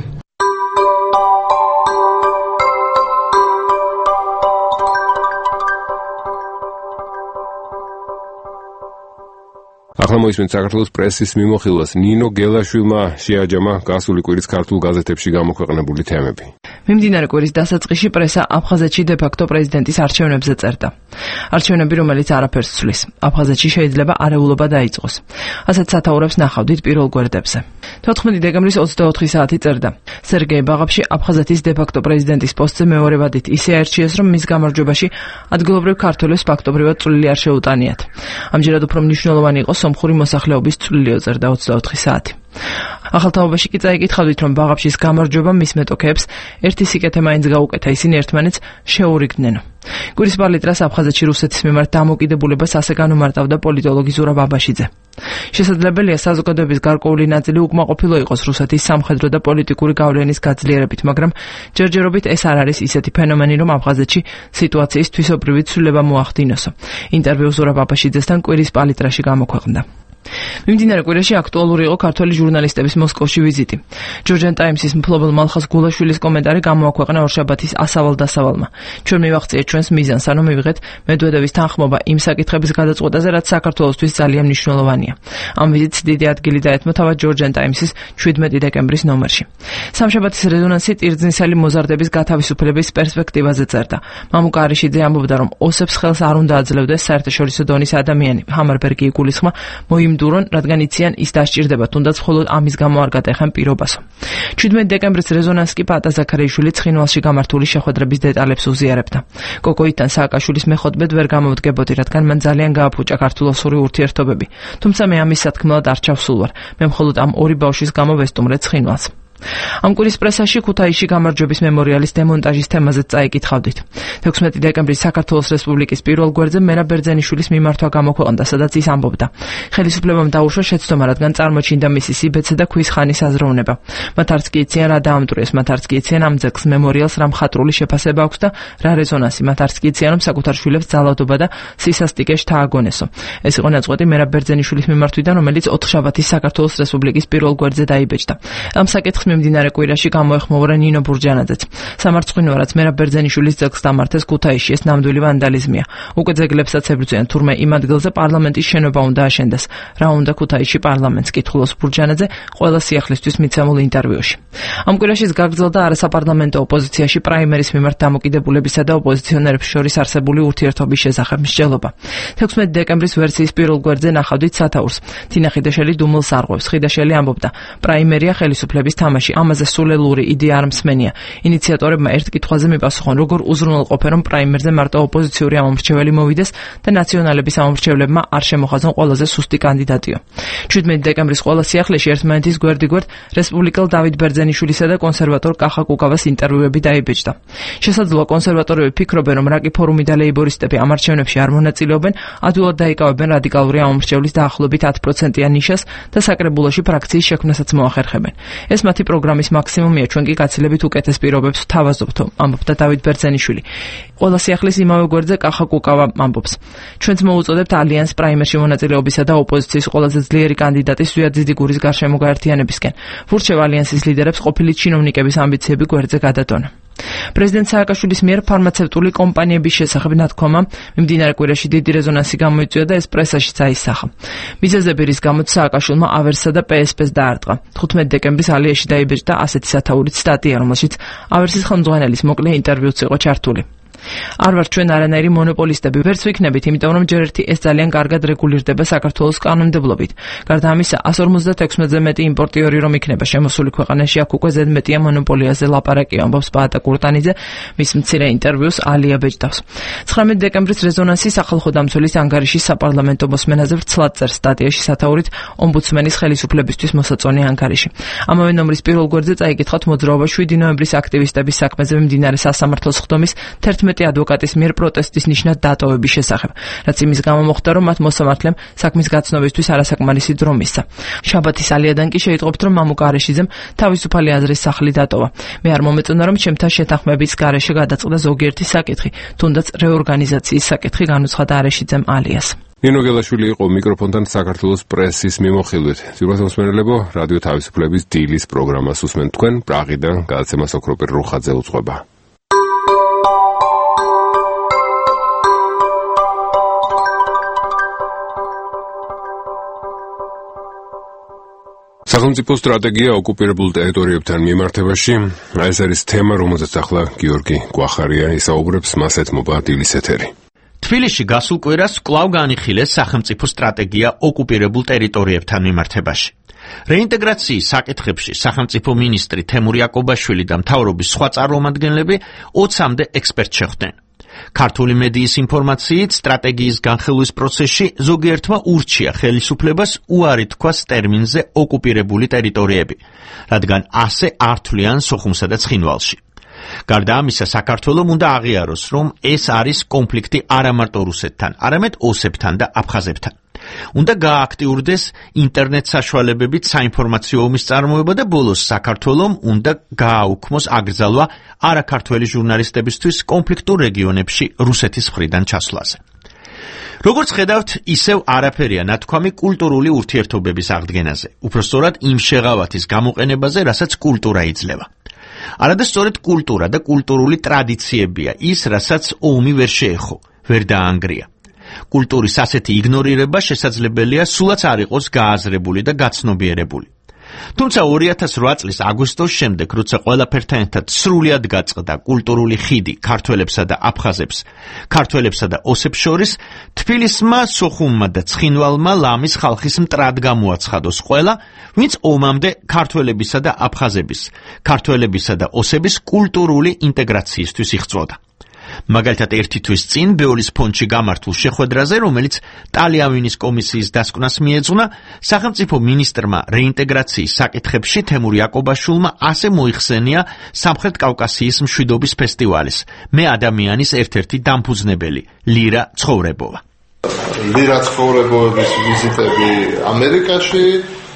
ახლა მოისმენთ საქართველოს პრესის მიმოხილვას. ნინო გელაშვილმა შეაჯამა გასული კვირის ქართულ გაზეთებში გამოქვეყნებული თემები. მიმდინარე კვირის დასაწყისში პრესა აფხაზეთში დე-ფაქტო პრეზიდენტის არჩევნებზე წერდა. არჩევნები, რომელიც არაფერს ცვლის. აფხაზეთში შეიძლება არეულობა დაიწყოს. ასეთ სათაურებს ნახავდით პირველ გვერდებზე. 14 დეკემბრის 24 საათი წერდა. სერგეი ბაღაფში აფხაზეთის დე-ფაქტო პრეზიდენტის პოსტზე მეორე ვადით ისე აირჩიეს, რომ მის გამარჯვებაში ადგილობრივ ქართველებს ფაქტობრივად წვლილი არ შეუტანიათ. ამჯერად უფრო მნიშვნელოვანი იყო სომხური მოსახლეობის წვლილი, წერდა 24 საათი. ახალთაობაში კი წაიკითხავდით, რომ ბაღაფშის გამარჯვება მის მეტოქეებს ერთი სიკეთე მაინც გაუკეთა, ისინი ერთმანეთს შეურიგდნენ. კვირის პალიტრას აფხაზეთში რუსეთის მიმართ დამოკიდებულებას ასე განუმარტავდა პოლიტოლოგი ზურაბ აბაშიძე. შესაძლებელია საზოგადოების გარკვეული ნაწილი უკმაყოფილო იყოს რუსეთის სამხედრო და პოლიტიკური გავლენის გაძლიერებით, მაგრამ ჯერჯერობით ეს არ არის ისეთი ფენომენი, რომ აფხაზეთში სიტუაციის თვისობრივი ცვლილება მოახდინოსო. ინტერვიუ ზურაბ აბაშიძესთან კვირის პალიტრაში გამოქვეყნდა. მიმდინარე კვირაში აქტუალური იყო ქართველი ჟურნალისტების მოსკოვში ვიზიტი. ჯორჯან ტაიმსის მფლობელ მალხაზ გულაშვილის კომენტარი გამოაქვეყნა ორშაბათის ასავალ-დასავალმა. ჩვენ მივახციეთ ჩვენს მიზანს, ანუ მივიღეთ მედვედევის თანხმობა იმ საკითხების გადაწყვეტაზე, რაც საქართველოსთვის ძალიან მნიშვნელოვანია. ამ ვიზიტს დიდი ადგილი დაეთმო თავად ჯორჯან ტაიმსის 17 დეკემბრის ნომერში. სამშაბათის რეზონანსი ტირძნისელი მოზარდების გათავისუფლების პერსპექტივაზე წერდა. მამუკა არიშიძე ამბობდა, რომ ოსებს ხელს არ უნდა აძლევდეს საერთაშორისო დონის ადამიანი. ჰამარბერგი იგულისხმა იმდურონ, რადგან იციან ის დასჭირდება, თუნდაც მხოლოდ ამის გამო არ გადაეხან პირობასო. 17 დეკემბრის რეზონანს კი პატა ზაქარიაშვილი ცხინვალში გამართული შეხვედრების დეტალებს უზიარებდა. კოკოიდან სააკაშვილის მეხოთბედ ვერ გამოვდგებოდი, რადგან მან ძალიან გააფუჭა ქართულ-ოსური ურთიერთობები. თუმცა მე ამის სათქმელად არ ჩავსულვარ. მე მხოლოდ ამ ორი ბავშვის გამო ვესტუმრე ცხინვალს. ამ კვირის პრესაში ქუთაისში გამარჯვების მემორიალის დემონტაჟის თემაზე წაიკითხავდით. 16 დეკემბრის საქართველოს რესპუბლიკის პირველ გვერდზე მერაბ ბერძენიშვილის მიმართვა გამოქვეყნდა, სადაც ის ამბობდა: ხელისუფლებამ დაუშვა შეცდომა, რადგან წარმოჩინდა მისი სიბეცე და ქვის ხანის აზროვნება. მათ არც კი იციან რა დაამტვრიეს, მათ არც კი იციან ამ ძეგლს მემორიალს რა მხატვრული შეფასება აქვს და რა რეზონანსი, მათ არც კი იციან, რომ საკუთარ შვილებს ძალადობა და სისასტიკე შთააგონესო. ეს იყო ნაწყვეტი მერაბ ბერძენიშვილის მიმართვიდან, რომელიც 4 შაბათის საქართველოს რესპუბლიკის პირველ გვერდზე დაიბეჭდა. ამ საკითხს მიმდინარე კვირაში გამოეხმოვრა ნინო ბურჯანაძეც. სამარცხვინოა, რაც მერაბ ბერძენიშვილის ძეგლს დამართეს ქუთაისში, ეს ნამდვილი ვანდალიზმია. უკვე ძეგლებსაც ებრძვიან, თურმე იმ ადგილზე პარლამენტის შენობა უნდა აშენდეს. რა უნდა ქუთაისში პარლამენტს, კითხულობს ბურჯანაძე ყველა სიახლისთვის მიცემულ ინტერვიუში. ამ კვირაშიც გაგრძელდა არასაპარლამენტო ოპოზიციაში პრაიმერის მიმართ დამოკიდებულებისა და ოპოზიციონერებს შორის არსებული ურთიერთობის შესახებ მსჯელობა. 16 დეკემბრის ვერსიის პირველ გვერდზე ნახავდით სათაურს. თინა ხიდაშელი დუმილს არღვევს. ხიდაშელი ამბობდა: პრაიმერია ხელისუფლების თამაში, ამაზე სულელური იდეა არ მსმენია. ინიციატორებმა ერთ კითხვაზე მიპასუხონ, როგორ უზრუნველყოფენ, რომ პრაიმერზე მარტო ოპოზიციური ამომრჩეველი მოვიდეს და ნაციონალების ამომრჩევლებმა არ შემოხაზონ ყველაზე სუსტი კანდიდატიო. 17 დეკემბრის ყველა სიახლეში ერთმანეთის გვერდ-გვერდ რესპუბლიკელ დავით ბერძენიშვილისა და კონსერვატორ კახა კუკავას ინტერვიუები დაიბეჭდა. შესაძლოა კონსერვატორები ფიქრობენ, რომ რაკი ფორუმი და ლეიბორისტები ამ არჩევნებში არ მონაწილეობენ, ადვილად დაიკავებენ რადიკალური ამომრჩევლის დაახლოებით 10%-იან ნიშას და საკრებულოში ფრაქციის შექმნასაც მოახერხებენ. ეს მათი პროგრამის მაქსიმუმია, ჩვენ კი გაცილებით უკეთეს პირობებს ვთავაზობთ, ამბობდა დავით ბერძენიშვილი. ყველა სიახლის იმავე გვერდზე კახა კუკავა ამბობს: ჩვენც მოუწოდებთ ალიანს პრაიმერში მონაწილეობისა და ოპოზიციის ყველაზე ძლიერი კანდიდატის ზვიად ძიდიგურის გარშემო გაერთიანებისკენ. ვურჩევ ალიანსის ლიდერებს ყოფილი ჩინოვნიკების ამბიციები გვერდზე გადადონა. პრეზიდენტ სააკაშვილის მიერ ფარმაცევტული კომპანიების შესახებ ნათქვამა მიმდინარე კვირაში დიდი რეზონანსი გამოიწვია და ეს პრესაშიც აისახა. მიზეზები, რის გამოც სააკაშვილმა ავერსსა და პსპ-ს დაარტყა. 15 დეკემბრის ალიაში დაიბეჭდა ასეთი სათაურით სტატია, რომელშიც ავერსის ხელმძღვანელის მოკლე ინტერვიუც იყო ჩართული. არ ვართ ჩვენ არანაირი მონოპოლისტები, ვერც ვიქნებით, იმიტომ რომ ჯერ ერთი ეს ძალიან კარგად რეგულირდება საქართველოს კანონმდებლობით. გარდა ამისა, 156-ზე მეტი იმპორტიორი რომ იქნება შემოსული ქვეყანაში, აქ უკვე ზედმეტია მონოპოლიაზე ლაპარაკი, ამბობს პაატა კურტანიძე, მის მცირე ინტერვიუს ალია ბეჭდავს. 19 დეკემბრის რეზონანსი სახალხო დამცველის ანგარიშის საპარლამენტო მოსმენაზე ვრცლად წერს სტატიაში სათაურით ომბუდსმენის ხელისუფლებისთვის მოსაწონი ანგარიში. ამავე ნომრის პირველ გვერდზე წაიკითხავთ მოძრაობა 7 ნოემბრის აქტივისტების საქმეზე მიმდინარე სასამართლოს ხდომის 11 ადვოკატის მიერ პროტესტის ნიშნად დატოვების შესახებ, რაც იმის გამო მოხდა, რომ მათ მოსამართლემ საქმის გაცნობისთვის არასაკმარისი დრო მისცა. შაბათის ალიადან კი შეიტყობთ, რომ მამუკა არეშიძემ თავისუფალი აზრის სახლი დატოვა. მე არ მომეწონა, რომ ჩემთან შეთანხმების გარეშე გადაწყდა ზოგიერთი საკითხი, თუნდაც რეორგანიზაციის საკითხი, განუცხადა არეშიძემ ალიას. ნინო გელაშვილი იყო მიკროფონთან საქართველოს პრესის მიმოხილვით. ძვირფას მოსმენელებო, რადიო თავისუფლების დილის პროგრამას უსმენთ თქვენ, პრაღიდან გადაცემას ოქროპირ რუხაძე უძღვება. სახელმწიფო სტრატეგია ოკუპირებულ ტერიტორიებთან მიმართებაში, ეს არის თემა, რომელზეც ახლა გიორგი გვახარია ისაუბრებს, მას ეთმობა დილის ეთერი. თბილისში გასულ კვირას კვლავ განიხილეს სახელმწიფო სტრატეგია ოკუპირებულ ტერიტორიებთან მიმართებაში. რეინტეგრაციის საკითხებში სახელმწიფო მინისტრი თემურ იაკობაშვილი და მთავრობის სხვა წარმომადგენლები 20-მდე ექსპერტს შეხვდნენ. ქართული მედიის ინფორმაციით, სტრატეგიის განხილვის პროცესში ზოგიერთმა ურჩია ხელისუფლებას უარი თქვას ტერმინზე ოკუპირებული ტერიტორიები, რადგან ასე არ თვლიან სოხუმსა და ცხინვალში. გარდა ამისა, საქართველომ უნდა აღიაროს, რომ ეს არის კონფლიქტი არა მარტო რუსეთთან, არამედ ოსებთან და აფხაზებთან. უნდა გააქტიურდეს ინტერნეტ საშუალებებით საინფორმაციო ომის წარმოება და ბოლოს საქართველომ უნდა გააუქმოს აკრძალვა არაქართველი ჟურნალისტებისთვის კონფლიქტურ რეგიონებში რუსეთის მხრიდან ჩასვლაზე. როგორც ხედავთ, ისევ არაფერია ნათქვამი კულტურული ურთიერთობების აღდგენაზე, უпростоრად იმ შეღავათის გამოყენებაზე, რასაც კულტურა იძლევა. არადა სწორედ კულტურა და კულტურული ტრადიციებია ის, რასაც ომი ვერ შეეხო, ვერ დაანგრია. კულტურის ასეთი იგნორირება შესაძლებელია სულაც არ იყოს გააზრებული და გაცნობიერებული. თუმცა 2008 წლის აგვისტოს შემდეგ, როცა ყველაფერთან ერთად სრულად გაწყდა კულტურული ხიდი ქართველებსა და აფხაზებს, ქართველებსა და ოსებს შორის, თბილისმა, სოხუმმა და ცხინვალმა ლამის ხალხის მტრად გამოაცხადოს ყველა, ვინც ომამდე ქართველებისა და აფხაზების, ქართველებისა და ოსების კულტურული ინტეგრაციისთვის იღწვოდა. მაგალითად, ერთი თვის წინ ბეოლის ფონდში გამართულ შეხვედრაზე, რომელიც ტალიავინის კომისიის დასკვნას მიეძღვნა, სახელმწიფო მინისტრმა რეინტეგრაციის საკითხებში თემურ იაკობაშვილმა ასე მოიხსენია სამხრეთ კავკასიის მშვიდობის ფესტივალის, მე ადამიანის ერთ-ერთი დამფუძნებელი, ლირა ცხოვრებოვა. ლირა ცხოვრებოების ვიზიტები ამერიკაში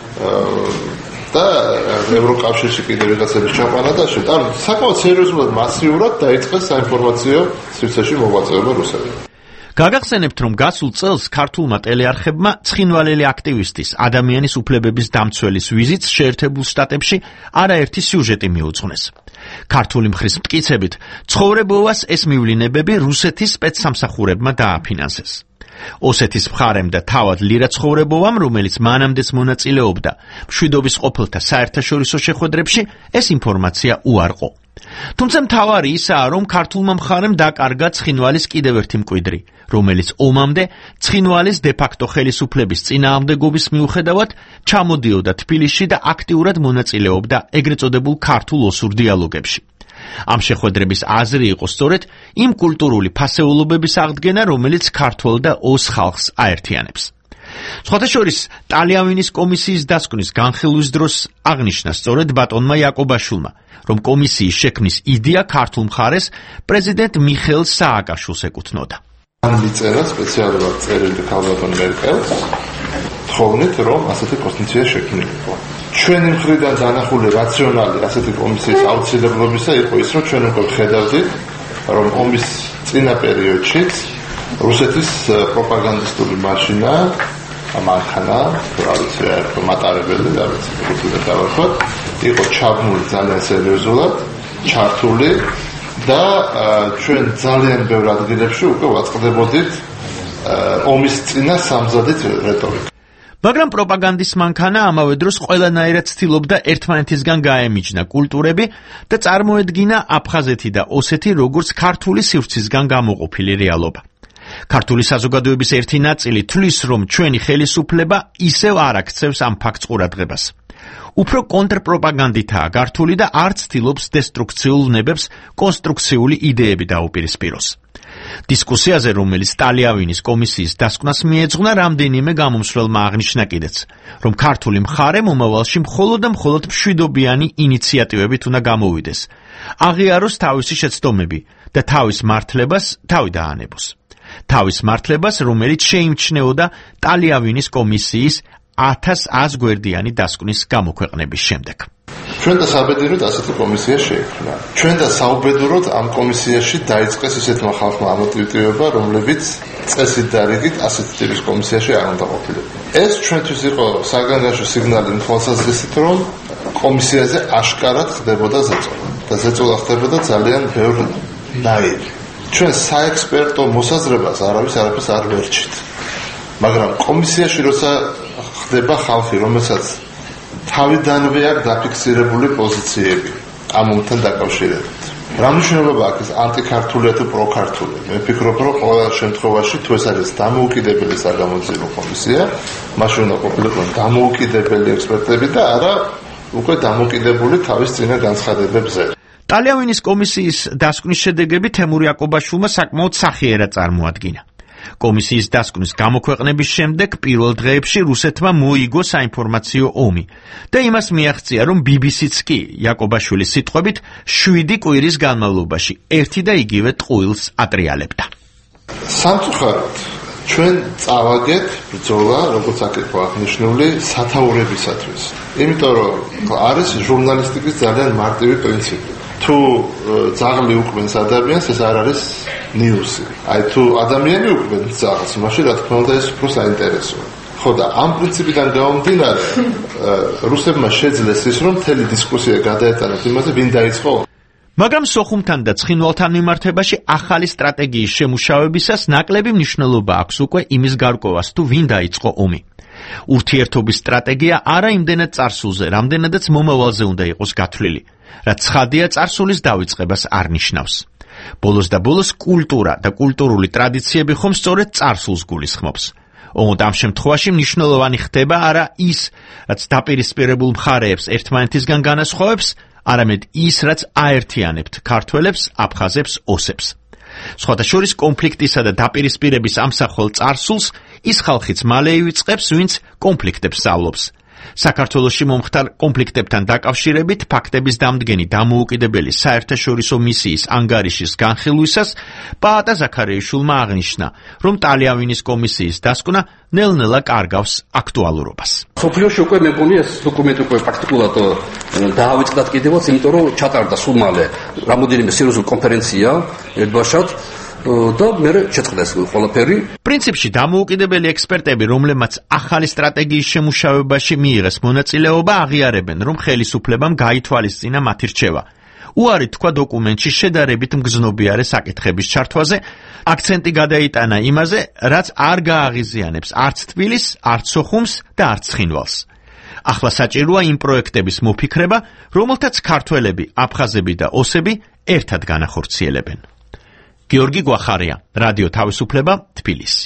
და ევროკავშირში კიდევ რაღაცების ჩაყვანა და ამ საკმაოდ სერიოზულად მასიურად დაიწყეს საინფორმაციო სივრცეში მოღვაწეობა რუსეთთან. გაგახსენებთ, რომ გასულ წელს ქართულმა ტელეარხებმა ცხინვალელი აქტივისტის, ადამიანის უფლებების დამცველის ვიზიტს შეერთებულ შტატებში არაერთი სიუჟეტი მიუძღვნეს. ქართული მხრის მტკიცებით, ცხოვრებოვას ეს მივლინებები რუსეთის სპეცსამსახურებმა დააფინანსეს. ოსეთის მხარემ და თავად ლირა ცხოვრებოვამ, რომელიც მანამდეს მონაწილეობდა მშვიდობის ყოფილთა საერთაშორისო შეხვედრებში, ეს ინფორმაცია უარყო. თუმცა მთავარი ისაა, რომ ქართულმა მხარემ დაკარგა ცხინვალის კიდევ ერთი მკვიდრი, რომელიც ომამდე ცხინვალის დე-ფაქტო ხელისუფლების წინააღმდეგობის მიუხედავად ჩამოდიოდა თბილისში და აქტიურად მონაწილეობდა ეგრეთ წოდებულ ქართულ-ოსურ დიალოგებში. ამ შეხვედრების აზრი იყო სწორედ იმ კულტურული ფასეულობების აღდგენა, რომელიც ქართველ და ოს ხალხს აერთიანებს. სხვათა შორის, ტალიავილის კომისიის დასკვნის განხილვის დროს აღნიშნა სწორედ ბატონმა იაკობაშვილმა, რომ კომისიის შექმნის იდეა ქართულ მხარეს პრეზიდენტ მიხეილ სააკაშვილს ეკუთვნოდა. მიწერა სპეციალურად წერილი ქალბატონ მერკელს, თხოვნით, რომ ასეთი კომისია შექმნილიყო. ჩვენი მხრიდან დანახული რაციონალი ასეთი კომისიის აუცილებლობისა იყო ის, რომ ჩვენ უკვე ხედავდით, რომ ომის წინა პერიოდშიც რუსეთის პროპაგანდისტული მაშინა მანქანა, მატარებელი და რუსული დავარქვათ, იყო ჩაბმული ძალიან სერიოზულად, ჩართული და ჩვენ ძალიან ბევრ ადგილებში უკვე ვაწყდებოდით ომის წინა სამზადით რეტორიკა. მაგრამ პროპაგანდის მანქანა ამავე დროს ყველანაირად ცდილობდა ერთმანეთისგან გაემიჯნა კულტურები და წარმოედგინა აფხაზეთი და ოსეთი როგორც ქართული სივრცისგან გამოყოფილი რეალობა. ქართული საზოგადოების ერთი ნაწილი თვლის, რომ ჩვენი ხელისუფლება ისევ არ აქცევს ამ ფაქტს ყურადღებას. უფრო კონტრპროპაგანდითაა გართული და არ ცდილობს დესტრუქციულ ნებებს კონსტრუქციული იდეები დაუპირისპიროს. დისკუსიაზე, რომელიც ტალიავილის კომისიის დასკვნას მიეძღვნა, რამდენიმე გამომსვლელმა აღნიშნა კიდეც, რომ ქართული მხარე მომავალში მხოლოდ და მხოლოდ მშვიდობიანი ინიციატივებით უნდა გამოვიდეს, აღიაროს თავისი შეცდომები და თავის მართლებას თავი დაანებოს. თავის მართლებას, რომელიც შეიმჩნეოდა ტალიავილის კომისიის 1100 გვერდიანი დასკვნის გამოქვეყნების შემდეგ. ჩვენ და საბედნიეროდ ასეთი კომისია შეიქმნა. ჩვენ და საუბედუროდ ამ კომისიაში დაიწყეს ისეთმა ხალხმა ამოტივტივება, რომლებიც წესით და რიგით ასეთი ტიპის კომისიაში არ უნდა ყოფილიყო. ეს ჩვენთვის იყო საგანგაშო სიგნალი იმ თვალსაზრისით, რომ კომისიაზე აშკარად ხდებოდა ზეწოლა და ზეწოლა ხდებოდა ძალიან ბევრნაირი. ჩვენ საექსპერტო მოსაზრებას არაფერს არ ვერჩით. მაგრამ კომისიაში როცა ხდება ხალხი, რომელსაც თავიდანვე აქვს დაფიქსირებული პოზიციები ამ ომთან დაკავშირებით. რა მნიშვნელობა აქვს ანტიქართულია თუ პროქართულია? მე ვფიქრობ, რომ ყველა შემთხვევაში თუ ეს არის დამოუკიდებელი საგამოძიებო კომისია, მაშინ უნდა ყოფილიყო დამოუკიდებელი ექსპერტები და არა უკვე დამოუკიდებული თავის წინა განცხადებებზე. ტალიავილის კომისიის დასკვნის შედეგები თემურ იაკობაშვილმა საკმაოდ სახიერად წარმოადგინა. კომისიის დასკვნის გამოქვეყნების შემდეგ პირველ დღეებში რუსეთმა მოიგო საინფორმაციო ომი და იმას მიაღწია, რომ BBC-ც კი იაკობაშვილის სიტყვებით 7 კვირის განმავლობაში ერთი და იგივე ტყუილს ატრიალებდა. სამწუხაროდ ჩვენ წავაგეთ ბრძოლა, როგორც აქ იყო აღნიშნული, სათაურებისათვის. იმიტომ რომ არის ჟურნალისტიკის ძალიან მარტივი პრინციპი. თუ ძაღლი უყმენს ადამიანს, ეს არ არის ნიუსი. აი თუ ადამიანი უყმენს ძაღლს, მაშინ რა თქმა უნდა ეს უფრო საინტერესოა. ხო და ამ პრინციპიდან გამომდინარე, რუსებმა შეძლეს ის, რომ მთელი დისკუსია გადაეტანათ იმაზე, ვინ დაიწყო. მაგრამ სოხუმთან და ცხინვალთან მიმართებაში ახალი სტრატეგიის შემუშავებისას ნაკლები მნიშვნელობა აქვს უკვე იმის გარკვევას, თუ ვინ დაიწყო ომი. ურთიერთობის სტრატეგია არა იმდენად წარსულზე, რამდენადაც მომავალზე უნდა იყოს გათვლილი, რაც ცხადია წარსულის დავიწყებას არ ნიშნავს. ბოლოს და ბოლოს კულტურა და კულტურული ტრადიციები ხომ სწორედ წარსულს გულისხმობს. ოღონდ ამ შემთხვევაში მნიშვნელოვანი ხდება არა ის, რაც დაპირისპირებულ მხარეებს ერთმანეთისგან განასხვავებს, არამედ ის, რაც აერთიანებთ ქართველებს, აფხაზებს, ოსებს. სხვათა შორის კონფლიქტისა და დაპირისპირების ამსახველ წარსულს ის ხალხიც მალე ივიწყებს, ვინც კონფლიქტებს სწავლობს. საქართველოში მომხდარ კონფლიქტებთან დაკავშირებით ფაქტების დამდგენი დამოუკიდებელი საერთაშორისო მისიის ანგარიშის განხილვისას პაატა ზაქარიაშვილმა აღნიშნა, რომ ტალიავილის კომისიის დასკვნა ნელ-ნელა კარგავს აქტუალურობას. სოფლიოში უკვე მე მგონი ეს დოკუმენტი უკვე პრაქტიკულად დაავიწყდათ კიდევაც, იმიტომ რომ ჩატარდა სულ მალე რამოდენიმე სერიოზული კონფერენცია ერთბაშად და მე შეწყდეს ყველაფერი. პრინციპში დამოუკიდებელი ექსპერტები, რომლებმაც ახალი სტრატეგიის შემუშავებაში მიიღეს მონაწილეობა, აღიარებენ, რომ ხელისუფლებამ გაითვალისწინა მათი რჩევა. უარი თქვა დოკუმენტში შედარებით მგრძნობიარე საკითხების ჩართვაზე, აქცენტი გადაიტანა იმაზე, რაც არ გააღიზიანებს არც თბილისს, არც სოხუმს და არც ცხინვალს. ახლა საჭიროა იმ პროექტების მოფიქრება, რომელთაც ქართველები, აფხაზები და ოსები ერთად განახორციელებენ. გიორგი გვახარია, რადიო თავისუფლება, თბილისი.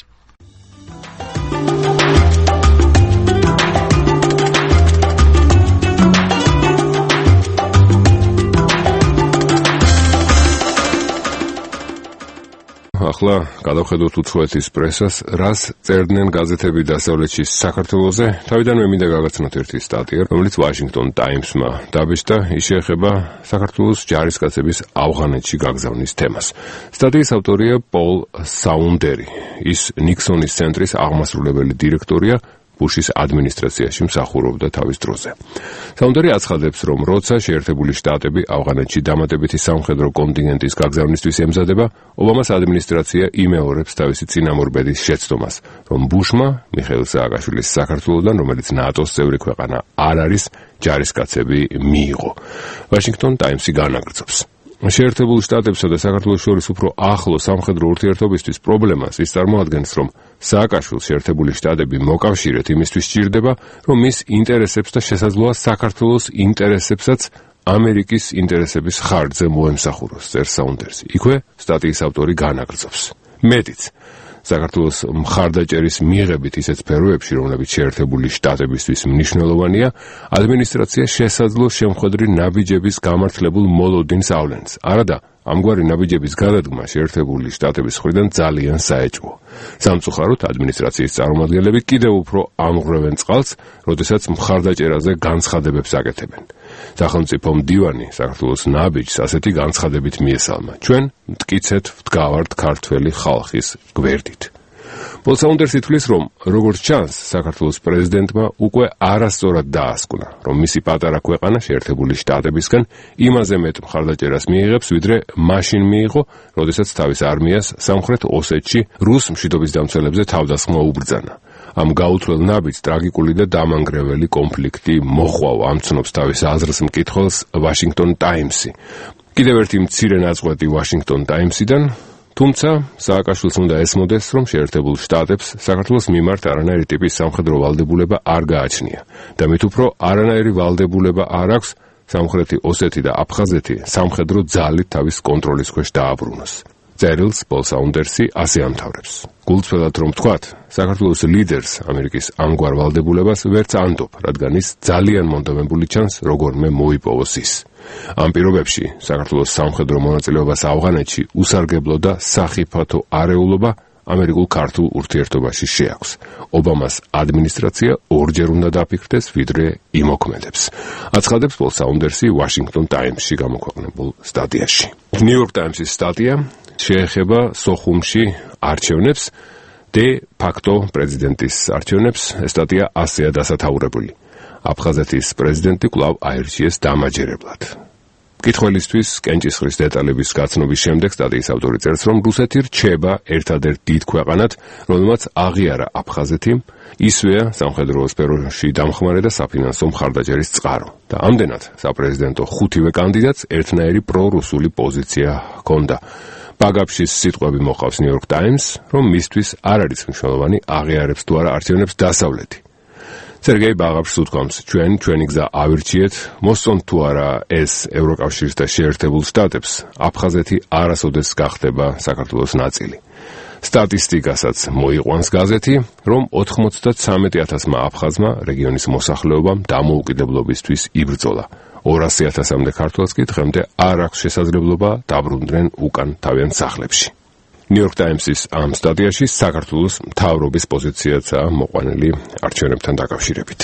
ახლა გადავხედოთ უცხოეთის პრესას, რას წერდნენ გაზეთები დასავლეთში საქართველოზე. თავიდანვე მინდა გაგაცნოთ ერთი სტატია, რომელიც Washington Times-მა დაბეჭდა, ის შეეხება საქართველოს ჯარისკაცების ავღანეთში გაგზავნის თემას. სტატიის ავტორია პოლ საუნდერი. ის ნიქსონის ცენტრის აღმასრულებელი დირექტორია, ბუშის ადმინისტრაციაში მსახურობდა თავის დროზე. საუნდერი აცხადებს, რომ როცა შეერთებული შტატები ავღანეთში დამატებითი სამხედრო კონტინგენტის გაგზავნისთვის ემზადება, ობამას ადმინისტრაცია იმეორებს თავისი წინამორბედის შეცდომას, რომ ბუშმა მიხეილ სააკაშვილის საქართველოდან, რომელიც ნატოს წევრი ქვეყანა არ არის, ჯარისკაცები მიიღო. Washington Times-ი განაგრძობს. შეერთებულ შტატებსა და საქართველოს შორის უფრო ახლო სამხედრო ურთიერთობისთვის პრობლემას ის წარმოადგენს, რომ სააკაშვილს შეერთებული შტატები მოკავშირეთ იმისთვის სჭირდება, რომ მის ინტერესებს და შესაძლოა საქართველოს ინტერესებსაც ამერიკის ინტერესების ხარჯზე მოემსახუროს, წერს საუნდერსი. იქვე სტატიის ავტორი განაგრძობს. მეტიც, საქართველოს მხარდაჭერის მიღებით ისეთ სფეროებში, რომლებიც შეერთებული შტატებისთვის მნიშვნელოვანია, ადმინისტრაცია შესაძლო შემხედრი ნაბიჯების გამართლებულ მოლოდინს ავლენს. არადა, ამგვარი ნაბიჯების გადადგმა შეერთებული შტატების მხრიდან ძალიან საეჭვოა. სამწუხაროდ, ადმინისტრაციის წარმომადგენლები კიდევ უფრო ამღვრევენ წყალს, როდესაც მხარდაჭერაზე განცხადებებს აკეთებენ. სახელმწიფო მდივანი საქართველოს ნაბიჯს ასეთი განცხადებით მიესალმა. ჩვენ მტკიცეთ ვდგავართ ქართველი ხალხის გვერდით. პოლ საუნდერსი თვლის, რომ როგორც ჩანს, საქართველოს პრეზიდენტმა უკვე არასწორად დაასკვნა, რომ მისი პატარა ქვეყანა შეერთებული შტატებისგან იმაზე მეტ მხარდაჭერას მიიღებს, ვიდრე მაშინ მიიღო, როდესაც თავის არმიას სამხრეთ ოსეთში რუს მშვიდობის დამცველებზე თავდასხმა უბრძანა. ამ გაუთვლელ ნაბიჯს ტრაგიკული და დამანგრეველი კონფლიქტი მოჰყვა, ამცნობს თავის აზრს მკითხველს Washington Times-ი. კიდევ ერთი მცირე ნაწყვეტი Washington Times-იდან, თუმცა სააკაშვილს უნდა ესმოდეს, რომ შეერთებულ შტატებს საქართველოს მიმართ არანაირი ტიპის სამხედრო ვალდებულება არ გააჩნია და მით უფრო არანაირი ვალდებულება არ აქვს სამხრეთი ოსეთი და აფხაზეთი სამხედრო ძალით თავის კონტროლის ქვეშ დააბრუნოს. წერილს პოლ საუნდერსი ასე ამთავრებს. გულწრფელად რომ ვთქვათ, საქართველოს ლიდერს ამერიკის ამგვარ ვალდებულებას ვერც ანდობ, რადგან ის ძალიან მონდომებული ჩანს, როგორმე მოიპოვოს ის. ამ პირობებში საქართველოს სამხედრო მონაწილეობას ავღანეთში უსარგებლო და სახიფათო არეულობა ამერიკულ-ქართულ ურთიერთობაში შეაქვს. ობამას ადმინისტრაცია ორჯერ უნდა დაფიქრდეს, ვიდრე იმოქმედებს. აცხადებს პოლ საუნდერსი Washington Times-ში გამოქვეყნებულ სტატიაში. New York Times-ის სტატია შეეხება სოხუმში არჩევნებს, de facto პრეზიდენტის არჩევნებს. სტატია ასეა დასათაურებული. აფხაზეთის პრეზიდენტი კვლავ აირჩიეს დამაჯერებლად. მკითხველისთვის კენჭისყრის დეტალების გაცნობის შემდეგ სტატიის ავტორი წერს, რომ რუსეთი რჩება ერთადერთ დიდ ქვეყანად, რომელმაც აღიარა აფხაზეთი, ისვეა სამხედრო სფეროში დამხმარე და საფინანსო მხარდაჭერის წყარო. და ამდენად საპრეზიდენტო ხუთივე კანდიდატს ერთნაირი პრორუსული პოზიცია ჰქონდა. ბაგაფშის სიტყვები მოყავს New York Times, რომ მისთვის არ არის მნიშვნელოვანი აღიარებს თუ არა არჩევნებს დასავლეთი. სერგეი ბაგაფშს უთქვამს, ჩვენი გზა ავირჩიეთ, მოსწონთ თუ არა ეს ევროკავშირს და შეერთებულ შტატებს, აფხაზეთი არასოდეს გახდება საქართველოს ნაწილი. სტატისტიკასაც მოიყვანს გაზეთი, რომ 93,000-მა აფხაზმა რეგიონის მოსახლეობამ დამოუკიდებლობისთვის იბრძოლა. 200,000-მდე ქართველს კი დღემდე არ აქვს შესაძლებლობა დაბრუნდნენ უკან თავიანთ სახლებში. New York Times-ის ამ სტატიაში საქართველოს მთავრობის პოზიციაცაა მოყვანილი არჩევნებთან დაკავშირებით.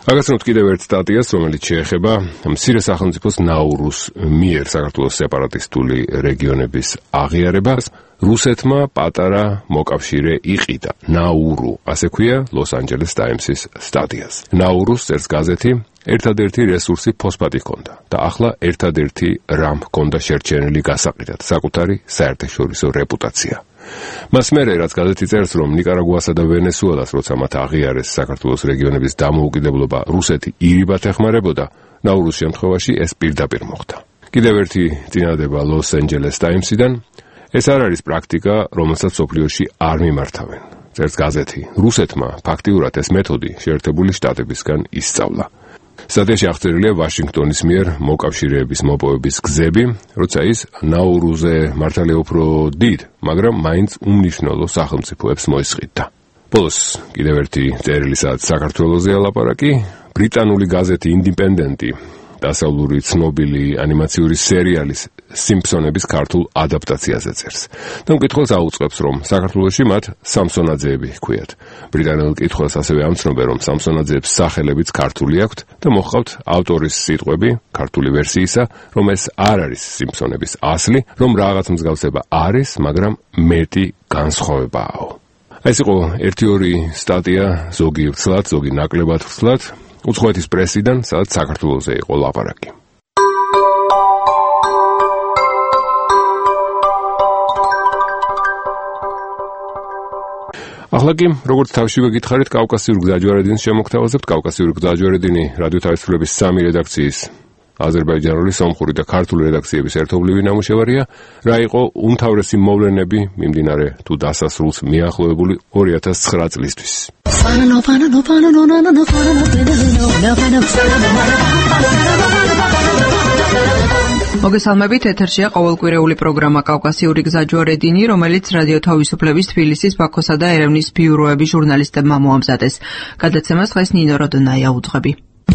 აგაცნობთ კიდევ ერთ სტატიას, რომელიც შეეხება მცირე სახელმწიფოს ნაურუს მიერ საქართველოს სეპარატისტული რეგიონების აღიარებას. რუსეთმა პატარა მოკავშირე იყიდა. ნაურუ, ასე ქვია ლოს-ანჯელეს ტაიმსის სტატიას. ნაურუს წერს გაზეთი, ერთადერთი რესურსი ფოსფატი ჰქონდა და ახლა ერთადერთი რამ ჰქონდა შერჩენილი გასაყიდად, საკუთარი საერთაშორისო რეპუტაცია. მას მერე რაც გაზეთი წერს, რომ ნიკარაგუასა და ვენესუელას როცა მათ აღიარეს საქართველოს რეგიონების დამოუკიდებლობა რუსეთი ირიბად ეხმარებოდა, ნაურუს შემთხვევაში ეს პირდაპირ მოხდა. კიდევ ერთი წინადადება ლოს-ანჯელეს ტაიმსიდან, ეს არ არის პრაქტიკა, რომელსაც სოფლიოში არ მიმართავენ. წერს გაზეთი, რუსეთმა ფაქტიურად ეს მეთოდი შეერთებული შტატებისგან ისწავლა. სტატიაში აღწერილია ვაშინგტონის მიერ მოკავშირეების მოპოვების გზები, როცა ის ნაურუზე მართალია უფრო დიდ, მაგრამ მაინც უმნიშვნელო სახელმწიფოებს მოისყიდდა. ბოლოს კიდევ ერთი წერილი სადაც საქართველოზე ლაპარაკი, ბრიტანული გაზეთი ინდიპენდენტი დასავლური ცნობილი ანიმაციური სერიალის სიმფსონების ქართულ ადაპტაციაზე წერს. და მკითხველს აუწყებს, რომ საქართველოში მათ სამსონაძეები ჰქვიათ. ბრიტანელ მკითხველს ასევე ამცნობენ, რომ სამსონაძეებს სახელებიც ქართული აქვთ და მოჰყავთ ავტორის სიტყვები ქართული ვერსიისა, რომ ეს არ არის სიმფსონების ასლი, რომ რაღაც მსგავსება არის, მაგრამ მეტი განსხვავებაა. ეს იყო 1-2 სტატია, ზოგი ვრცლად, ზოგი ნაკლებად ვრცლად. უცხოეთის პრესიდან, სადაც საქართველოზე იყო ლაპარაკი. ახლა კი, როგორც თავშივე გითხარით, კავკასიურ გზაჯვარედინს შემოგთავაზებთ. კავკასიური გზაჯვარედინი რადიო თავისუფლების 3 რედაქციის აზერბაიჯანული, სომხური და ქართული რედაქციების ერთობლივი ნამუშევარია, რა იყო უმთავრესი მოვლენები მიმდინარე თუ დასასრულს მიახლოებული 2009 წლისთვის. მოგესალმებით, ეთერშია ყოველკვირეული პროგრამა კავკასიური გზაჯვარედინი, რომელიც რადიო თავისუფლების თბილისის, ბაქოსა და ერევნის ბიუროების ჟურნალისტებმა მოამზადეს. გადაცემას დღეს ნინო როდონაია უძღვები.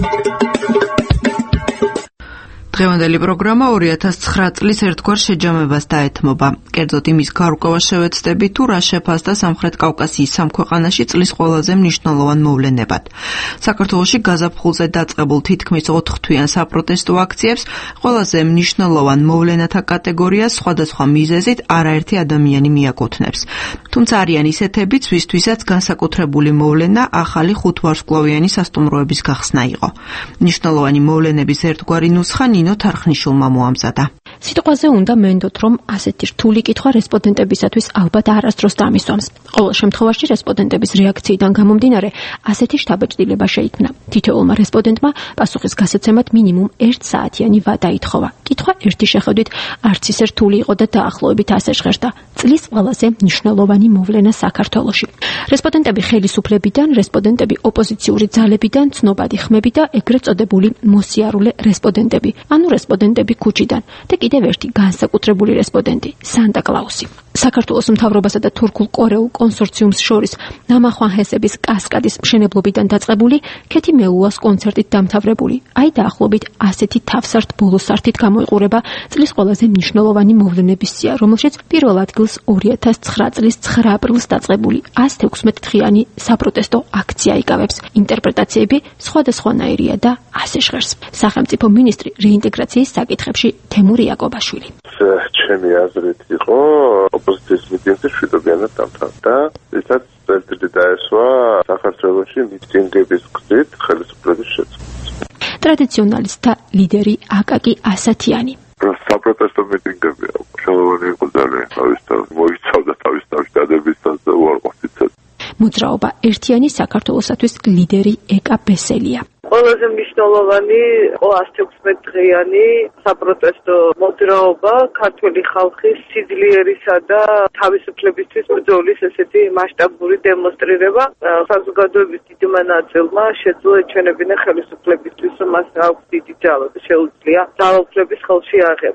დღევანდელი პროგრამა 2009 წლის ერთგვარ შეჯამებას დაეთმობა. კერძოდ იმის გარკვევა შევეცდები, თუ რა შეფასდა სამხრეთ კავკასიის სამ ქვეყანაში წლის ყველაზე მნიშვნელოვან მოვლენებად. საქართველოში გაზაფხულზე დაწყებულ თითქმის 4 თვიან საპროტესტო აქციებს ყველაზე მნიშვნელოვან მოვლენათა კატეგორიას სხვადასხვა მიზეზით არაერთი ადამიანი მიაკუთვნებს. თუმცა არიან ისეთებიც, ვისთვისაც განსაკუთრებული მოვლენა ახალი 5 ვარსკვლავიანი სასტუმროების გახსნა იყო. მნიშვნელოვანი მოვლენების ერთგვარი ნუსხა თარხნიშულმა მოამზადა. სიტყვაზე უნდა მენდოთ, რომ ასეთი რთული კითხვა რესპონდენტებისათვის ალბათ არასდროს დამისვამს. ყოველ შემთხვევაში რესპონდენტების რეაქციიდან გამომდინარე, ასეთი შთაბეჭდილება შეიქმნა. თითოეულმა რესპონდენტმა პასუხის გასაცემად მინიმუმ 1 საათიანი ვადა ითხოვა. კითხვა ერთი შეხედვით არც ისე რთული იყო და დაახლოებით ასე ჟღერდა. წლის ყველაზე მნიშვნელოვანი მოვლენა საქართველოში. რესპონდენტები ხელისუფლებიდან, რესპონდენტები ოპოზიციური ძალებიდან, ცნობადი ხმები და ეგრეთ წოდებული მოსიარულე რესპონდენტები, ანუ რესპონდენტები ქუჩიდან და კიდევ ერთი განსაკუთრებული რესპონდენტი, სანტა კლაუსი. საქართველოს მთავრობასა და თურქულ-კორეულ კონსორციუმს შორის ნამახვანჰესების კასკადის მშენებლობიდან დაწყებული ქეთი მეუას კონცერტით დამთავრებული. აი დაახლოებით ასეთი თავსართ ბოლოსართით გამოიყურება წლის ყველაზე მნიშვნელოვანი მოვლენების სია, რომელშიც პირველ ადგილს 2009 წლის 9 აპრილს დაწყებული 116 დღიანი საპროტესტო აქცია იკავებს. ინტერპრეტაციები სხვადასხვანაირია და ასე ჟღერს. სახელმწიფო მინისტრი რეინტეგრაციის საკითხებში თემურ იაკობაშვილი. ჩემი აზრით იყო ოპოზიციის მიტინგზე შვიდობიანად დამთავრდა. ისაც წელიწადი დაესვა საქართველოში მიტინგების გზით ხელისუფლების შეცვლას. ტრადიციონალისტთა ლიდერი აკაკი ასათიანი. საპროტესტო მიტინგები მნიშვნელოვანი იყო ძალიან. თავის თავს მოიცავდა თავის თავს დადებისას და უარყოფითად. მოძრაობა ერთიანი საქართველოსათვის ლიდერი ეკა ბესელია. ყველაზე მნიშვნელოვანი იყო 116 დღიანი საპროტესტო მოძრაობა ქართული ხალხის სიძლიერისა და თავისუფლებისთვის ბრძოლის ესეთი მასშტაბური დემონსტრირება. საზოგადოების დიდმა ნაწილმა შეძლო ეჩვენებინა ხელისუფლებისთვის, რომ მას აქვს დიდი ძალა და შეუძლია ძალაუფლების ხელში აღება.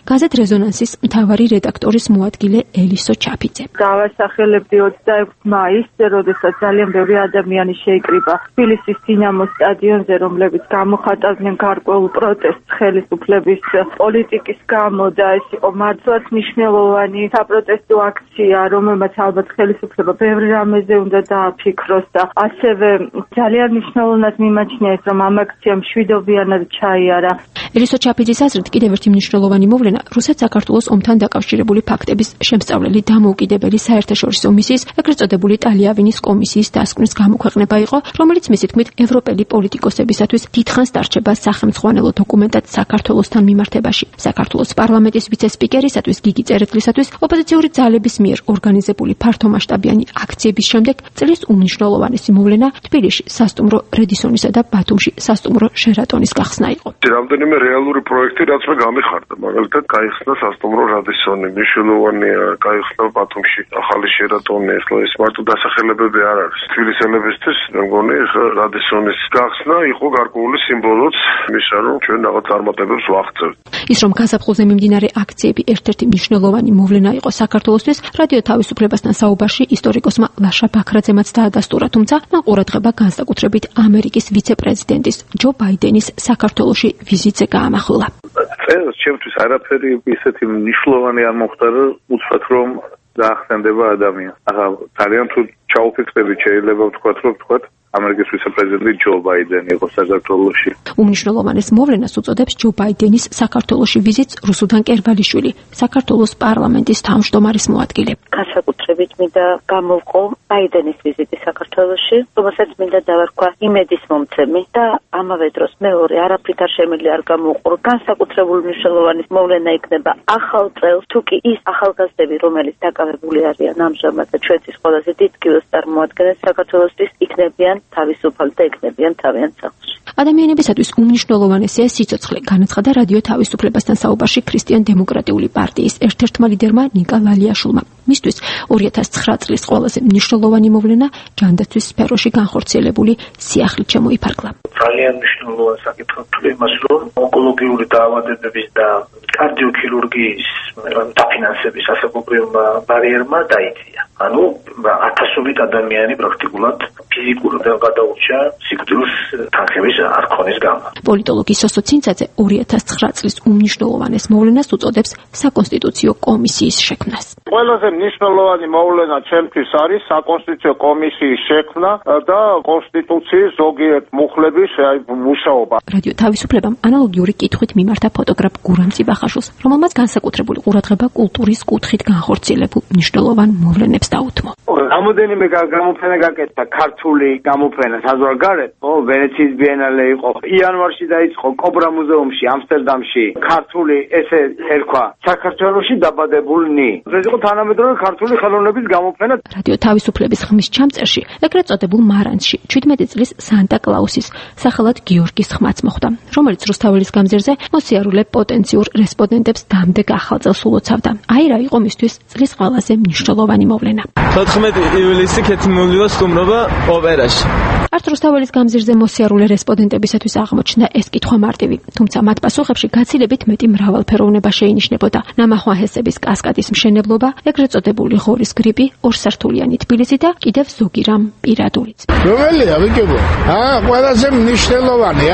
გაზეთ რეზონანსის მთავარი რედაქტორის მოადგილე ელისო ჩაფიძე. დავასახელებდი 26 მაისს, როდესაც ძალიან ბევრი ადამიანი შეიკრიბა თბილისის დინამო სტადიონზე, რომლებიც გამოხატავდნენ გარკვეულ პროტესტს ხელისუფლების პოლიტიკის გამო და ეს იყო მართლაც მნიშვნელოვანი საპროტესტო აქცია, რომელმაც ალბათ ხელისუფლება ბევრი რამეზე უნდა დააფიქროს და ასევე ძალიან მნიშვნელოვნად მიმაჩნია ის, რომ ამ აქციამ მშვიდობიანად ჩაიარა. ელისო ჩაფიძის აზრით კიდევ ერთი მნიშვნელოვანი მოვლენა რუსეთ-საქართველოს ომთან დაკავშირებული ფაქტების შემსწავლელი დამოუკიდებელი საერთაშორისო მისიის, ეგრეთ წოდებული ტალიავინის კომისიის დასკვნის გამოქვეყნება იყო, რომელიც მისი თქმით ევროპელი პოლიტიკოსებისათვის დიდხანს დარჩება სახელმძღვანელო დოკუმენტად საქართველოსთან მიმართებაში. საქართველოს პარლამენტის ვიცე-სპიკერისათვის გიგი წერეთლისათვის ოპოზიციური ძალების მიერ ორგანიზებული ფართომასშტაბიანი აქციების შემდეგ წლის უმნიშვნელოვანესი მოვლენა თბილისში სასტუმრო რედისონისა და ბათუმში სასტუმრო შერატონის გახსნა იყო. რამდენიმე რეალური პროექტი რაც მე გამიხარდა, მაგალითად გაიხსნა სასტუმრო რადისონი, მნიშვნელოვანია, გაიხსნა ბათუმში ახალი შერატონი, ახლა ეს მარტო დასახელებები არ არის. თბილისელებისთვის მე მგონი რადისონის გახსნა იყო გარკვეული სიმბოლოც იმისა, რომ ჩვენ რაღაც წარმატებებს ვაღწევთ. ის რომ გაზაფხულზე მიმდინარე აქციები ერთ-ერთი მნიშვნელოვანი მოვლენა იყო საქართველოსთვის, რადიო თავისუფლებასთან საუბარში ისტორიკოსმა ლაშა ბაქრაძემაც დაადასტურა, თუმცა მან ყურადღება განსაკუთრებით ამერიკის ვიცე-პრეზიდენტის ჯო ბაიდენის საქართველოში ვიზიტზე გაამახვილა. წელს ჩემთვის არაფერი ისეთი მნიშვნელოვანი არ მოხდა, უცბად რომ დაახსენდება ადამიანს. ახლა ძალიან თუ ჩაუფიქრებით შეიძლება ვთქვათ, რომ ამერიკის ვიცე-პრეზიდენტი ჯო ბაიდენი იყო საქართველოში. უმნიშვნელოვანეს მოვლენას უწოდებს ჯო ბაიდენის საქართველოში ვიზიტს რუსუდან კერბალიშვილი, საქართველოს პარლამენტის თავმჯდომარის მოადგილე. განსაკუთრებით მინდა გამოვყო ბაიდენის ვიზიტი საქართველოში, რომელსაც მინდა დავარქვა იმედის მომცემი და ამავე დროს მეორე არაფრით არ შემიძლია არ გამოვყო. განსაკუთრებული მნიშვნელოვანი მოვლენა იქნება ახალ წელს, თუ კი ის ახალგაზრდები, რომელიც დაკავებული არიან ამჟამად და ჩვენთვის ყველაზე დიდ კილოს წარმოადგენენ საქართველოსთვის, იქნებიან თავისუფალი და იქნებიან თავიანთ სახლში. ადამიანებისათვის უმნიშვნელოვანესია სიცოცხლე, განაცხადა რადიო თავისუფლებასთან საუბარში ქრისტიან-დემოკრატიული პარტიის ერთ-ერთმა ლიდერმა ნიკა ლალიაშვილმა. მისთვის 2009 წლის ყველაზე მნიშვნელოვანი მოვლენა ჯანდაცვის სფეროში განხორციელებული სიახლით შემოიფარგლა. ძალიან მნიშვნელოვანი საკითხი თვლი იმას, რომ ონკოლოგიური დაავადებების და კარდიოქირურგიის დაფინანსების ასაკობრივმა ბარიერმა დაიწია. ანუ ათასობით ადამიანი პრაქტიკულად ფიზიკურად გადაურჩა სიკვდილს თანხების არ ქონის გამო. პოლიტოლოგი სოსო ცინცაძე 2009 წლის უმნიშვნელოვანეს მოვლენას უწოდებს საკონსტიტუციო კომისიის შექმნას. ყველაზე მნიშვნელოვანი მოვლენა ჩემთვის არის საკონსტიტუციო კომისიის შექმნა და კონსტიტუციის ზოგიერთ მუხლების მუშაობა. რადიო თავისუფლებამ ანალოგიური კითხვით მიმართა ფოტოგრაფ გურამ ციბახაშვილს, რომელმაც განსაკუთრებული ყურადღება კულტურის კუთხით განხორციელებულ მნიშვნელოვან მოვლენებს დაუთმო. რამოდენიმე გამოფენა გაკეთდა, ქართული გამოფენა საზღვარგარეთ, ვენეციის ბიენალე იყო. იანვარში დაიწყო კობრა მუზეუმში, ამსტერდამში. ქართული ესე ერქვა საქართველოში დაბადებულნი. ეს იყო თანამედროვე ქართული ხელოვნების გამოფენა. რადიო თავისუფლების ხმის ჩამწერში, ეგრეთ წოდებულ მარანსში 17 წლის სანტა კლაუსის, სახელად გიორგის ხმაც მოხვდა, რომელიც რუსთაველის გამზირზე მოსიარულე პოტენციურ რესპონდენტებს დამდეგ ახალ წელს ულოცავდა. აი რა იყო მისთვის წლის ყველაზე მნიშვნელოვანი მოვლენა. 14 ივლისი ქეთმულიო სტუმრობა ოპერაში. არც რუსთაველის გამზირზე მოსიარულე რესპონდენტებისათვის აღმოჩნდა ეს კითხვა მარტივი, თუმცა მათ პასუხებში გაცილებით მეტი მრავალფეროვნება შეინიშნებოდა. ნამახვაჰესების კასკადის მშენებლობა, ეგრეთ წოდებული ღორის გრიპი, ორსართულიანი თბილისი და კიდევ ზოგი რამ პირადულიც. რომელია ვიგებო? ყველაზე მნიშვნელოვანი,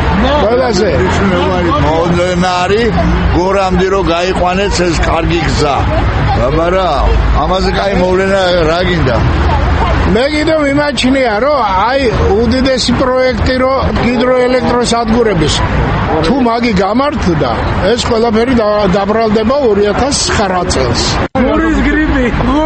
ყველაზე მნიშვნელოვანი მოვლენა არის გორამდე რომ გაიყვანეთ ეს კარგი გზა. აბარა, ამაზე კაი მოვლენა რა გინდა? მე კიდევ მიმაჩნია, რომ აი უდიდესი პროექტი რომ ჰიდროელექტროსადგურების თუ მაგი გამართდა, ეს ყველაფერი დაბრალდება 2009 წელს. გორის გრიპი.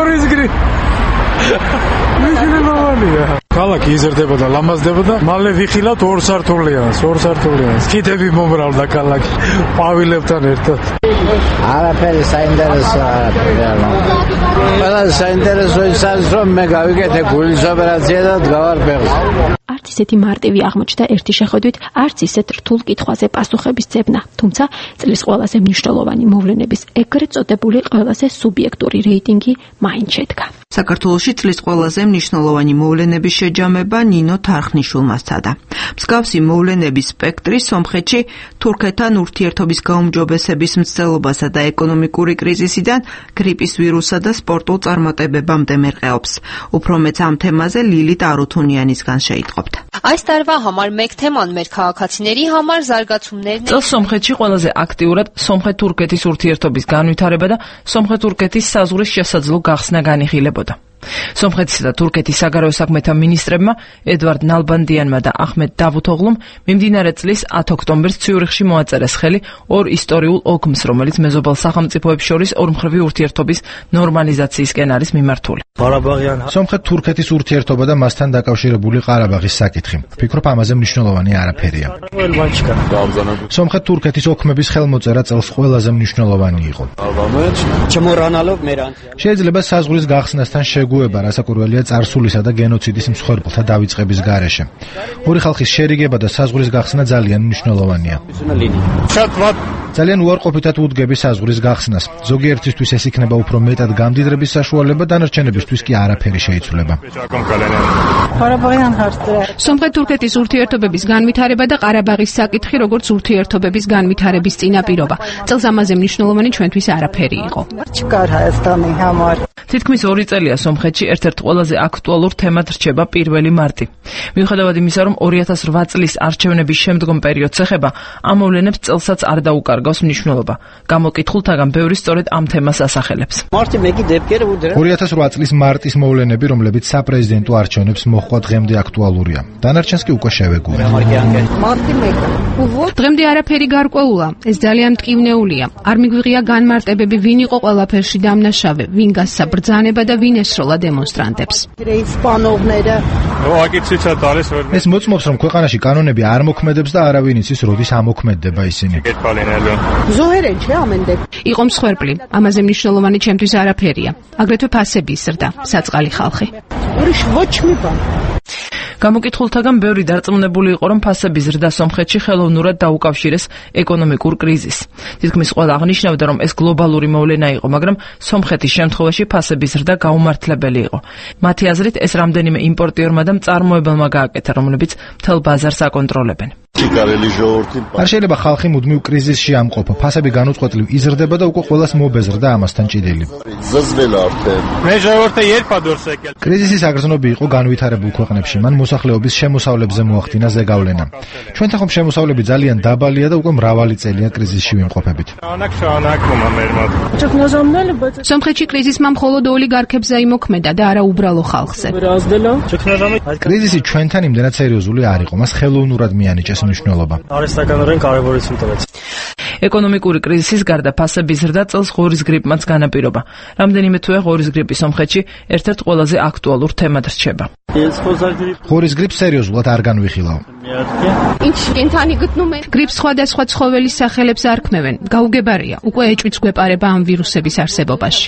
მნიშვნელოვანია. ქალაქი იზრდებოდა, ლამაზდებოდა, მალე ვიხილავთ ორსართულიანს. ხიდები მომრავლდა ქალაქი ყვავილებთან ერთად. არაფერი საინტერესო არაფერი. ყველაზე საინტერესო ის არის, რომ მე გავიკეთე გულის ოპერაცია და დგავარ ბეღზე. არც ისეთი მარტივი აღმოჩნდა ერთი შეხედვით, არც ისეთ რთულ კითხვაზე პასუხების ძებნა. თუმცა წლის ყველაზე მნიშვნელოვანი მოვლენების ეგრეთ წოდებული ყველაზე სუბიექტური რეიტინგი მაინც შედგა. საქართველოში წლის ყველაზე მნიშვნელოვანი მოვლენების შეჯამება მდგომება ნინო თარხნიშვილმა სცადა. მსგავსი მოვლენების სპექტრი სომხეთში თურქეთთან ურთიერთობის გაუმჯობესების მცდელობასა და ეკონომიკური კრიზისიდან გრიპის ვირუსსა და სპორტულ წარმატებებამდე მერყეობს. Უფრო მეც ამ თემაზე ლილით არუთუნიანისგან შეიტყობთ. Այս տարվա համար մեկ թեման մեր քաղաքացիների համար զարգացումներն են. წელს სომხეთში ყველაზე აქტიურად სომხეთ-თურქეთის ურთიერთობის განვითარება და სომხეთ-თურქეთის საზღვრის შესაძლო გახსნა განიხილებოდა. სომხეთისა და თურქეთის საგარეო საქმეთა მინისტრებმა ედვარდ ნალბანდიანმა და აჰმედ დავუთოღლუმ მიმდინარე წლის 10 ოქტომბერს ციურიხში მოაწერეს ხელი ორ ისტორიულ ოგმს, რომელიც მეზობელ სახელმწიფოებს შორის ორმხრივი ურთიერთობის ნორმალიზაციისკენ არის მიმართული. სომხეთ-თურქეთის ურთიერთობა და მასთან დაკავშირებული ყარაბაღის საკითხი. ვფიქრობ, ამაზე მნიშვნელოვანი არაფერია. სომხეთ-თურქეთის ოქმების ხელმოწერა წელს ყველაზე მნიშვნელოვანი იყო. შეიძლება საზღვრის გახსნასთან შეგუება, რასაკვირველია წარსულისა და გენოციდის მსხვერპლთა დავიწყების გარეშე. ორი ხალხის შერიგება და საზღვრის გახსნა ძალიან მნიშვნელოვანია. ძალიან უარყოფითად უდგები საზღვრის გახსნას. ზოგიერთისთვის ეს იქნება უფრო მეტად გამდიდრების საშუალება, დანარჩენებისთვის კი არაფერი შეიცვლება. სომხეთ-თურქეთის ურთიერთობების განვითარება და ყარაბაღის საკითხი როგორც ურთიერთობების განვითარების წინაპირობა. წელს ამაზე მნიშვნელოვანი ჩვენთვის არაფერი იყო. თითქმის 2 წელია სომხეთში ერთ-ერთ ყველაზე აქტუალურ თემად რჩება 1 მარტი. მიუხედავად იმისა, რომ 2008 წლის არჩევნების შემდგომ პერიოდს ეხება, ამ მოვლენებს წელსაც არ დაუკარგავს მნიშვნელობა. გამოკითხულთაგან ბევრი სწორედ ამ თემას ასახელებს. 2008 წლის მარტის მოვლენები, რომლებიც საპრეზიდენტო არჩევნებს მოჰყვა, დღემდე აქტუალურია. დანარჩენს კი უკვე შევეგუებით. დღემდე არაფერი გარკვეულა. ეს ძალიან მტკივნეულია. არ მიგვიღია განმარტებები, ვინ იყო ყველაფერში დამნაშავე, ვინ გასცა ბრძანება და ვინ ესროლა დემონსტრანტებს. ეს მოწმობს, რომ ქვეყანაში კანონები არ მოქმედებს და არავინ იცის, როდის ამოქმედდება ისინი. იყო მსხვერპლი. ამაზე მნიშვნელოვანი ჩემთვის არაფერია. აგრეთვე ფასების ზრდა, საწყალი ხალხი. გამოკითხულთაგან ბევრი დარწმუნებული იყო, რომ ფასების ზრდა სომხეთში ხელოვნურად დაუკავშირეს ეკონომიკურ კრიზისს. თითქმის ყველა აღნიშნავდა, რომ ეს გლობალური მოვლენა იყო, მაგრამ სომხეთის შემთხვევაში ფასების ზრდა გაუმართლებელი იყო. მათი აზრით, ეს რამდენიმე იმპორტიორმა და მწარმოებელმა გააკეთა, რომლებიც მთელ ბაზარს აკონტროლებენ. არ შეიძლება ხალხი მუდმივ კრიზისში ამყოფა. ფასები განუწყვეტლივ იზრდება და უკვე ყველას მობეზრდა ამასთან ჭიდილი. კრიზისის აგრძნობი იყო განვითარებულ ქვეყნებში. მან მოსახლეობის შემოსავლებზე მოახდინა ზეგავლენა. ჩვენთან ხომ შემოსავლები ძალიან დაბალია და უკვე მრავალი წელია კრიზისში ვიმყოფებით. სომხეთში კრიზისმა მხოლოდ ოლიგარქებზე იმოქმედა და არა უბრალო ხალხზე. კრიზისი ჩვენთან იმდენად სერიოზული არ იყო. მას ხელოვნურად მიანიჭეს მნიშვნელობა. ეკონომიკური კრიზისის გარდა ფასების ზრდა წელს ღორის გრიპმაც განაპირობა. რამდენიმე თვეა ღორის გრიპი სომხეთში ერთ-ერთ ყველაზე აქტუალურ თემად რჩება. ღორის გრიპს სერიოზულად არ განვიხილავ. გრიპს სხვადასხვა ცხოველის სახელებს არქმევენ. გაუგებარია, უკვე ეჭვიც გვეპარება ამ ვირუსების არსებობაში.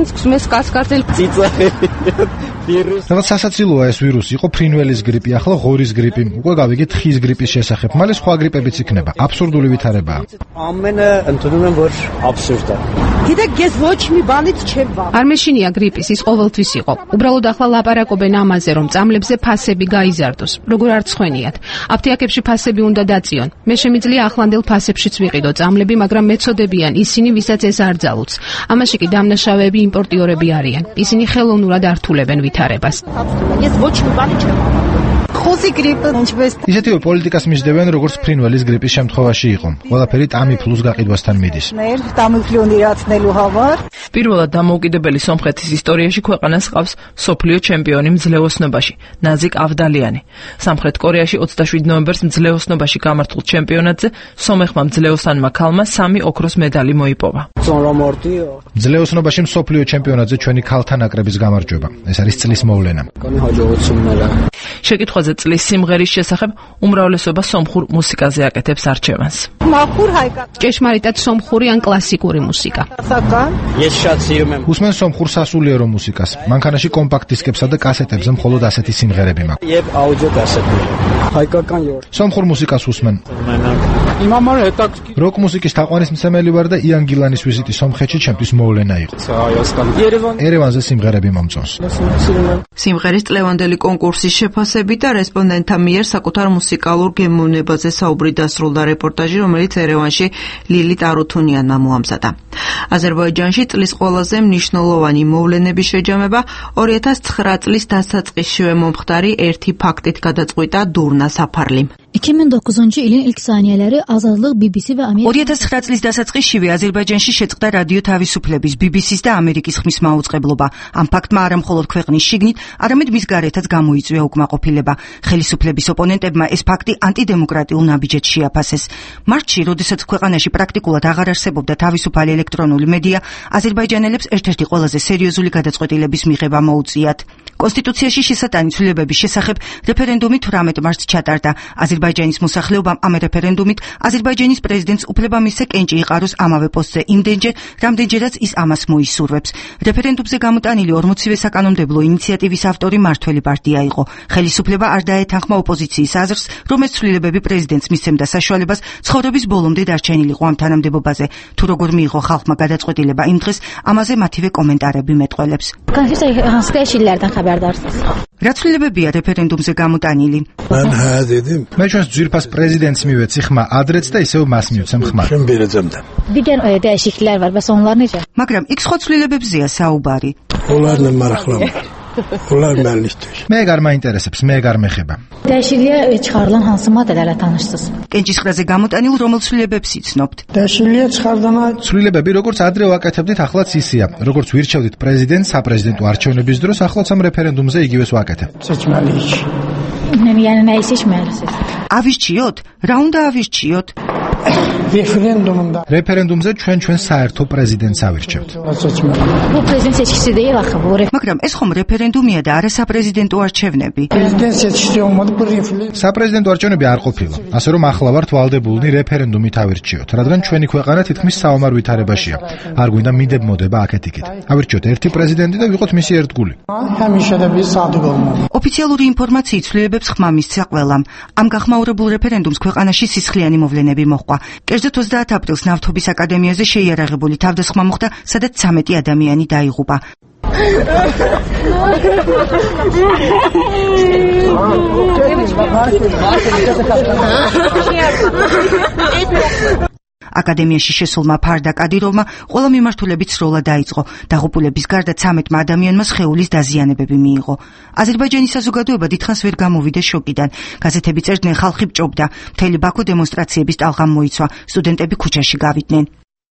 რაღაც სასაცილოა ეს ვირუსი, იყო ფრინველის გრიპი, ახლა ღორის გრიპი, უკვე გავიგეთ ხის გრიპის შესახებ. მალე სხვა გრიპებიც იქნება. აბსურდული ვითარებაა. არ მეშინია გრიპის, ის ყოველთვის იყო. უბრალოდ ახლა ლაპარაკობენ ამაზე, რომ წამლებზე ფასები გაიზარდოს. როგორ არ ცხენიათ. აფთიაქებში ფასები უნდა დაწიონ. მე შემიძლია ახლანდელ ფასებშიც ვიყიდო წამლები, მაგრამ მეცოდებიან ისინი, ვისაც ეს არ ძალუც. ამაში კი დამნაშავეები იმპორტიორები არიან. ისინი ხელოვნურად ართულებენ ვითარებას. ისეთივე პოლიტიკას მისდევენ, როგორც ფრინველის გრიპის შემთხვევაში იყო. ყველაფერი ტამიფლუს გაყიდვასთან მიდის. პირველად დამოუკიდებელი სომხეთის ისტორიაში ქვეყანას ჰყავს მსოფლიო ჩემპიონი მძლეოსნობაში, ნაზიკ ავდალიანი. სამხრეთ კორეაში 27 ნოემბერს მძლეოსნობაში გამართულ ჩემპიონატზე სომეხმა მძლეოსანმა ქალმა 3 ოქროს медаლი მოიპოვა. მძლეოსნობაში მსოფლიო ჩემპიონატზე ჩვენი ქალთა ნაკრების გამარჯვება. ეს არის წლის მოვლენა. შეკითხვაზე წლის სიმღერის შესახებ უმრავლესობა სომხურ მუსიკაზე აკეთებს არჩევანს. ჭეშმარიტად სომხური ან კლასიკური მუსიკა. უსმენ სომხურ სასულიერო მუსიკას. მანქანაში კომპაქტ დისკებსა და კასეტებზე მხოლოდ ასეთი სიმღერები მაქვს. სომხურ მუსიკას უსმენ. როკ მუსიკის თაყვანისმცემელი ვარ და იან გილანის ვიზიტი სომხეთში ჩემთვის მოვლენა იყო. ერევანზე სიმღერები მომწონს. სიმღერის წლევანდელი კონკურსის შეფასებით და რესპონდენტთა მიერ საკუთარ მუსიკალურ გემოვნებაზე საუბრი დასრულდა რეპორტაჟი, რომელიც ერევანში ლილით არუთუნიანმა მოამზადა. აზერბაიჯანში წლის ყველაზე მნიშვნელოვანი მოვლენების შეჯამება 2009 წლის დასაწყისშივე მომხდარი ერთი ფაქტით გადაწყვიტა დურნა საფარლიმ. 2009 yılın ilk saniyeleri azadlık BBC ve Amerika 2009 წლის დასაწყისშივე აზერბაიჯანში შეწყდა რადიო თავისუფლების, BBC-ს და ამერიკის ხმის მაუწყებლობა. ამ ფაქტმა არა მხოლოდ ქვეყნის შიგნით, არამედ მის გარეთაც გამოიწვია უკმაყოფილება. ხელისუფლების ოპონენტებმა ეს ფაქტი ანტიდემოკრატიულ ნაბიჯად შეაფასეს. მარტში, როდესაც ქვეყანაში პრაქტიკულად აღარ არსებობდა თავისუფალი ელექტრონული მედია, აზერბაიჯანელებს ერთ-ერთი ყველაზე სერიოზული გადაწყვეტილების მიღება მოუწიათ. კონსტიტუციაში შესატანი ცვლილებების შესახებ რეფერენდუმი 18 მარტს ჩატარდა. აზერბაიჯანის მოსახლეობამ ამ რეფერენდუმით აზერბაიჯანის პრეზიდენტს უფლება მისცა კენჭი იყაროს ამავე პოსტზე იმდენჯერ, რამდენჯერაც ის ამას მოისურვებს. რეფერენდუმზე გამოტანილი 40-ვე საკანონმდებლო ინიციატივის ავტორი მართველი პარტია იყო. ხელისუფლება არ დაეთანხმა ოპოზიციის აზრს, რომ ეს ცვლილებები პრეზიდენტს მისცემდა საშუალებას ცხოვრების ბოლომდე დარჩენილიყო ამ თანამდებობაზე. თუ როგორ მიიღო ხალხმა გადაწყვეტილება იმ დღეს, ამაზე მათივე კომენტარები მეტყველებს. რა ცვლილებებია რეფერენდუმზე გამოტანილი? მე ჩვენს ძვირფას პრეზიდენტს მივეცი ხმა ადრეც და ისევ მას მივცემ ხმა. Diğer değişiklikler var. Bas onlar necə? მაგრამ იქ სხვა ცვლილებებზეა საუბარი. მე gar მაინტერესებს, მე gar მეხება. Değişikliyə çıxarılan hansı maddələrlə tanışsınız? კენჭისყრაზე გამოტანილ რომელ ცვლილებებს იცნობთ? ცვლილებები, როგორც ადრე ვაკეთებდით, ახლაც ისეა. როგორც ვირჩევდით პრეზიდენტს საპრეზიდენტო არჩევნების დროს, ახლაც ამ რეფერენდუმზე იგივეს ვაკეთებ. Yəni nə seçməlisiniz? ავირჩიოთ? რა უნდა ავირჩიოთ? რეფერენდუმზე ჩვენ საერთო პრეზიდენტს ავირჩევთ. Bu prezident seçkisi deyil axı, bu მაგრამ ეს ხომ რეფერენდუმია და არა საპრეზიდენტო არჩევნები. საპრეზიდენტო არჩევნები არ ყოფილა. ასე რომ ახლა ვართ ვალდებულნი რეფერენდუმით ავირჩიოთ, რადგან ჩვენი ქვეყანა თითქმის საომარ ვითარებაშია. არ გვინდა მიდებ-მოდება აქეთ-იქით. ავირჩიოთ ერთი პრეზიდენტი და ვიყოთ მისი ერთგული. ოფიციალური ინფორმაციით ცვლილებებს ხმა მისცა ყველამ. ამ გახმაურებულ რეფერენდუმს ქვეყანაში სისხლიანი მოვლენები მოჰყვა. კერძოდ 30 აპრილს ნავთობის აკადემიაზე შეიარაღებული თავდასხმა მოხდა, სადაც 13 ადამიანი დაიღუპა. აკადემიაში შესულმა ფარდა კადიროვმა ყველა მიმართულებით სროლა დაიწყო. დაღუპულების გარდა 13 ადამიანმა სხეულის დაზიანებები მიიღო. აზერბაიჯანის საზოგადოება დიდხანს ვერ გამოვიდა შოკიდან. გაზეთები წერდნენ, ხალხი ბჭობდა. მთელი ბაქო დემონსტრაციების ტალღამ მოიცვა. სტუდენტები ქუჩაში გავიდნენ.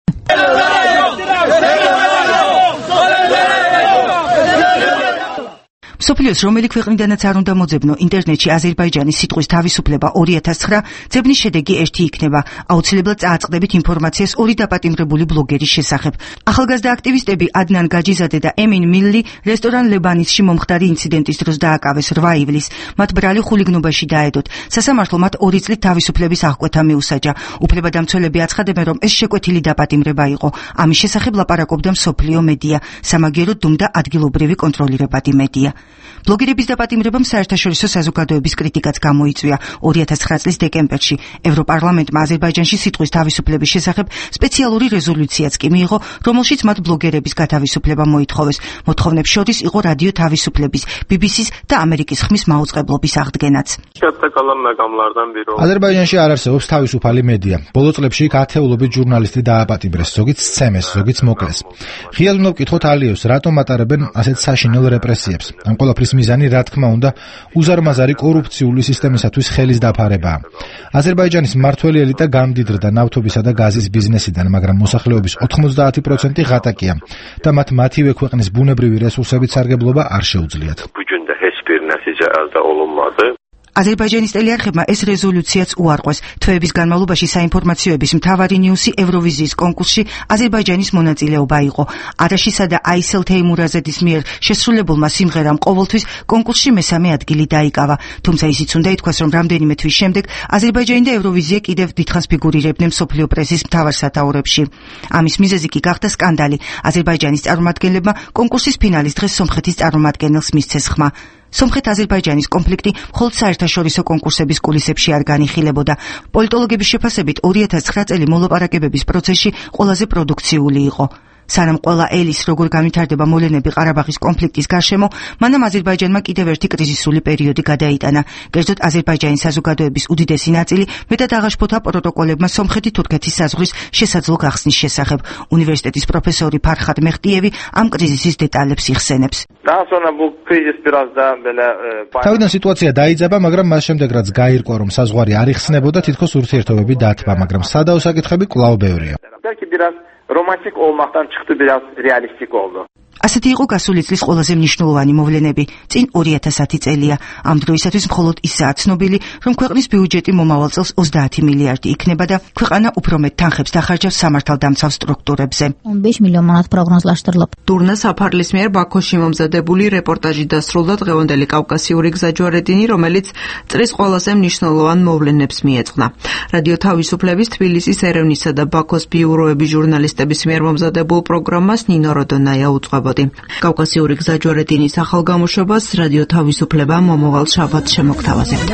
მსოფლიოს რომელი ქვეყნიდანაც არ უნდა მოძებნო ინტერნეტში აზერბაიჯანის სიტყვის თავისუფლება 2009 ძებნის შედეგი ერთი იქნება. აუცილებლად წააწყდებით ინფორმაციას ორი დაპატიმრებული ბლოგერის შესახებ. ახალგაზრდა აქტივისტები ადნან გაჯიზადე და ემინ მილლი რესტორან ლებანისში მომხდარი ინციდენტის დროს დააკავეს 8 ივლისს. მათ ბრალი ხულიგნობაში დაედოთ. სასამართლო მათ 2 წლით თავისუფლების აღკვეთა მიუსაჯა. უფლებადამცველები აცხადებენ, რომ ეს შეკვეთილი დაპატიმრება იყო. ამის შესახებ ლაპარაკობდა მსოფლიო მედია. სამაგიეროდ დუმდა ადგილობრივი კონტროლირებადი მედია. ბლოგერების დაპატიმრებამ საერთაშორისო საზოგადოების კრიტიკაც გამოიწვია. 2009 წლის დეკემბერში ევროპარლამენტმა აზერბაიჯანში სიტყვის თავისუფლების შესახებ სპეციალური რეზოლუციაც კი მიიღო, რომელშიც მათ ბლოგერების გათავისუფლება მოითხოვეს. მოთხოვნებს შორის იყო რადიო თავისუფლების, BBC-ს და ამერიკის ხმის მაუწყებლობის აღდგენაც. აზერბაიჯანში არ არსებობს თავისუფალი მედია. ბოლო წლებში იქ ათეულობით ჟურნალისტი დააპატიმრეს, ზოგიც სცემეს, ზოგიც მოკლეს. ღიად უნდა ვკითხოთ ალიევს, რატომ ატარებენ ასეთ საშინელ რეპრესიებს. ამ ყველაფრის მიზანი, რა თქმა უნდა, უზარმაზარი კორუფციული სისტემისათვის ხელის დაფარებაა. აზერბაიჯანის მმართველი ელიტა გამდიდრდა ნავთობისა და გაზის ბიზნესიდან, მაგრამ მოსახლეობის 90% ღატაკია და მათ მათივე ქვეყნის ბუნებრივი რესურსებით სარგებლობა არ შეუძლიათ. აზერბაიჯანის ტელეარხებმა ეს რეზოლუციაც უარყვეს. თვეების განმავლობაში საინფორმაციოების მთავარი ნიუსი ევროვიზიის კონკურსში აზერბაიჯანის მონაწილეობა იყო. არაშისა და აისელ თეიმურაზედის მიერ შესრულებულმა სიმღერამ ყოველთვის კონკურსში მესამე ადგილი დაიკავა. თუმცა ისიც უნდა ითქვას, რომ რამდენიმე თვის შემდეგ აზერბაიჯანი და ევროვიზია კიდევ დიდხანს ფიგურირებდნენ მსოფლიო პრესის მთავარ სათაურებში. ამის მიზეზი კი გახდა სკანდალი. აზერბაიჯანის წარმომადგენლებმა კონკურსის ფინალის დღეს სომხეთის წარმომადგენელს მისცეს ხმა. სომხეთ-აზერბაიჯანის კონფლიქტი მხოლოდ საერთაშორისო კონკურსების კულისებში არ განიხილებოდა. პოლიტოლოგების შეფასებით 2009 წელი მოლაპარაკებების პროცესში ყველაზე პროდუქციული იყო. სანამ ყველა ელის როგორ განვითარდება მოვლენები ყარაბაღის კონფლიქტის გარშემო, მანამ აზერბაიჯანმა კიდევ ერთი კრიზისული პერიოდი გადაიტანა. კერძოდ აზერბაიჯანის საზოგადოების უდიდესი ნაწილი მეტად აღაშფოთა პროტოკოლებმა სომხეთი-თურქეთის საზღვრის შესაძლო გახსნის შესახებ. უნივერსიტეტის პროფესორი ფარხად მეხტიევი ამ კრიზისის დეტალებს იხსენებს. თავიდან სიტუაცია დაიძაბა, მაგრამ მას შემდეგ რაც გაირკვა, რომ საზღვარი არ იხსნებოდა, თითქოს ურთიერთობები დათბა, მაგრამ სადაო საკითხები კვლავ ბევრია. romantik olmaktan çıktı, biraz realistik oldu. ასეთი იყო გასული წლის ყველაზე მნიშვნელოვანი მოვლენები. წინ 2010 წელია. ამ დროისათვის მხოლოდ ისაა ცნობილი, რომ ქვეყნის ბიუჯეტი მომავალ წელს 30 მილიარდი იქნება და ქვეყანა უფრო მეტ თანხებს დახარჯავს სამართალდამცავ სტრუქტურებზე. 15 მილიონ მანat პროგნოზლაშტრლობ. დურნა საფარლის მიერ ბაქოში მომზადებული რეპორტაჟი დასრულდა დღევანდელი კავკასიური გზაჯვარედინი, რომელიც წრის ყველაზე მნიშვნელოვან მოვლენებს მიეძღვნა. რადიო თავისუფლების თბილისის ერევნისა და ბაქოს ბიუროების ჟურნალისტების მიერ მომზადებულ პროგრამას ნინო როდონაია უძღვება. კავკასიური გზაჯვარედინის ახალ გამოშვებას რადიო თავისუფლება მომავალ შაბათს შემოგთავაზებთ.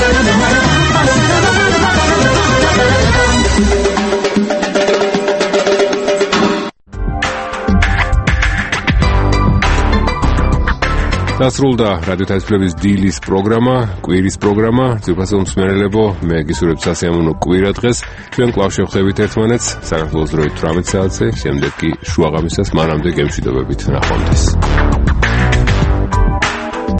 დასრულდა რადიო თავისუფლების დილის პროგრამა, კვირის პროგრამა. ძვირფასო მსმენელებო, მე გისურვებთ სასიამოვნო კვირა დღეს. ჩვენ კვლავ შევხვდებით ერთმანეთს საქართველოს დროით 18 საათზე, შემდეგ კი შუაღამისას მანამდე გემშვიდობებით ნახვამდის.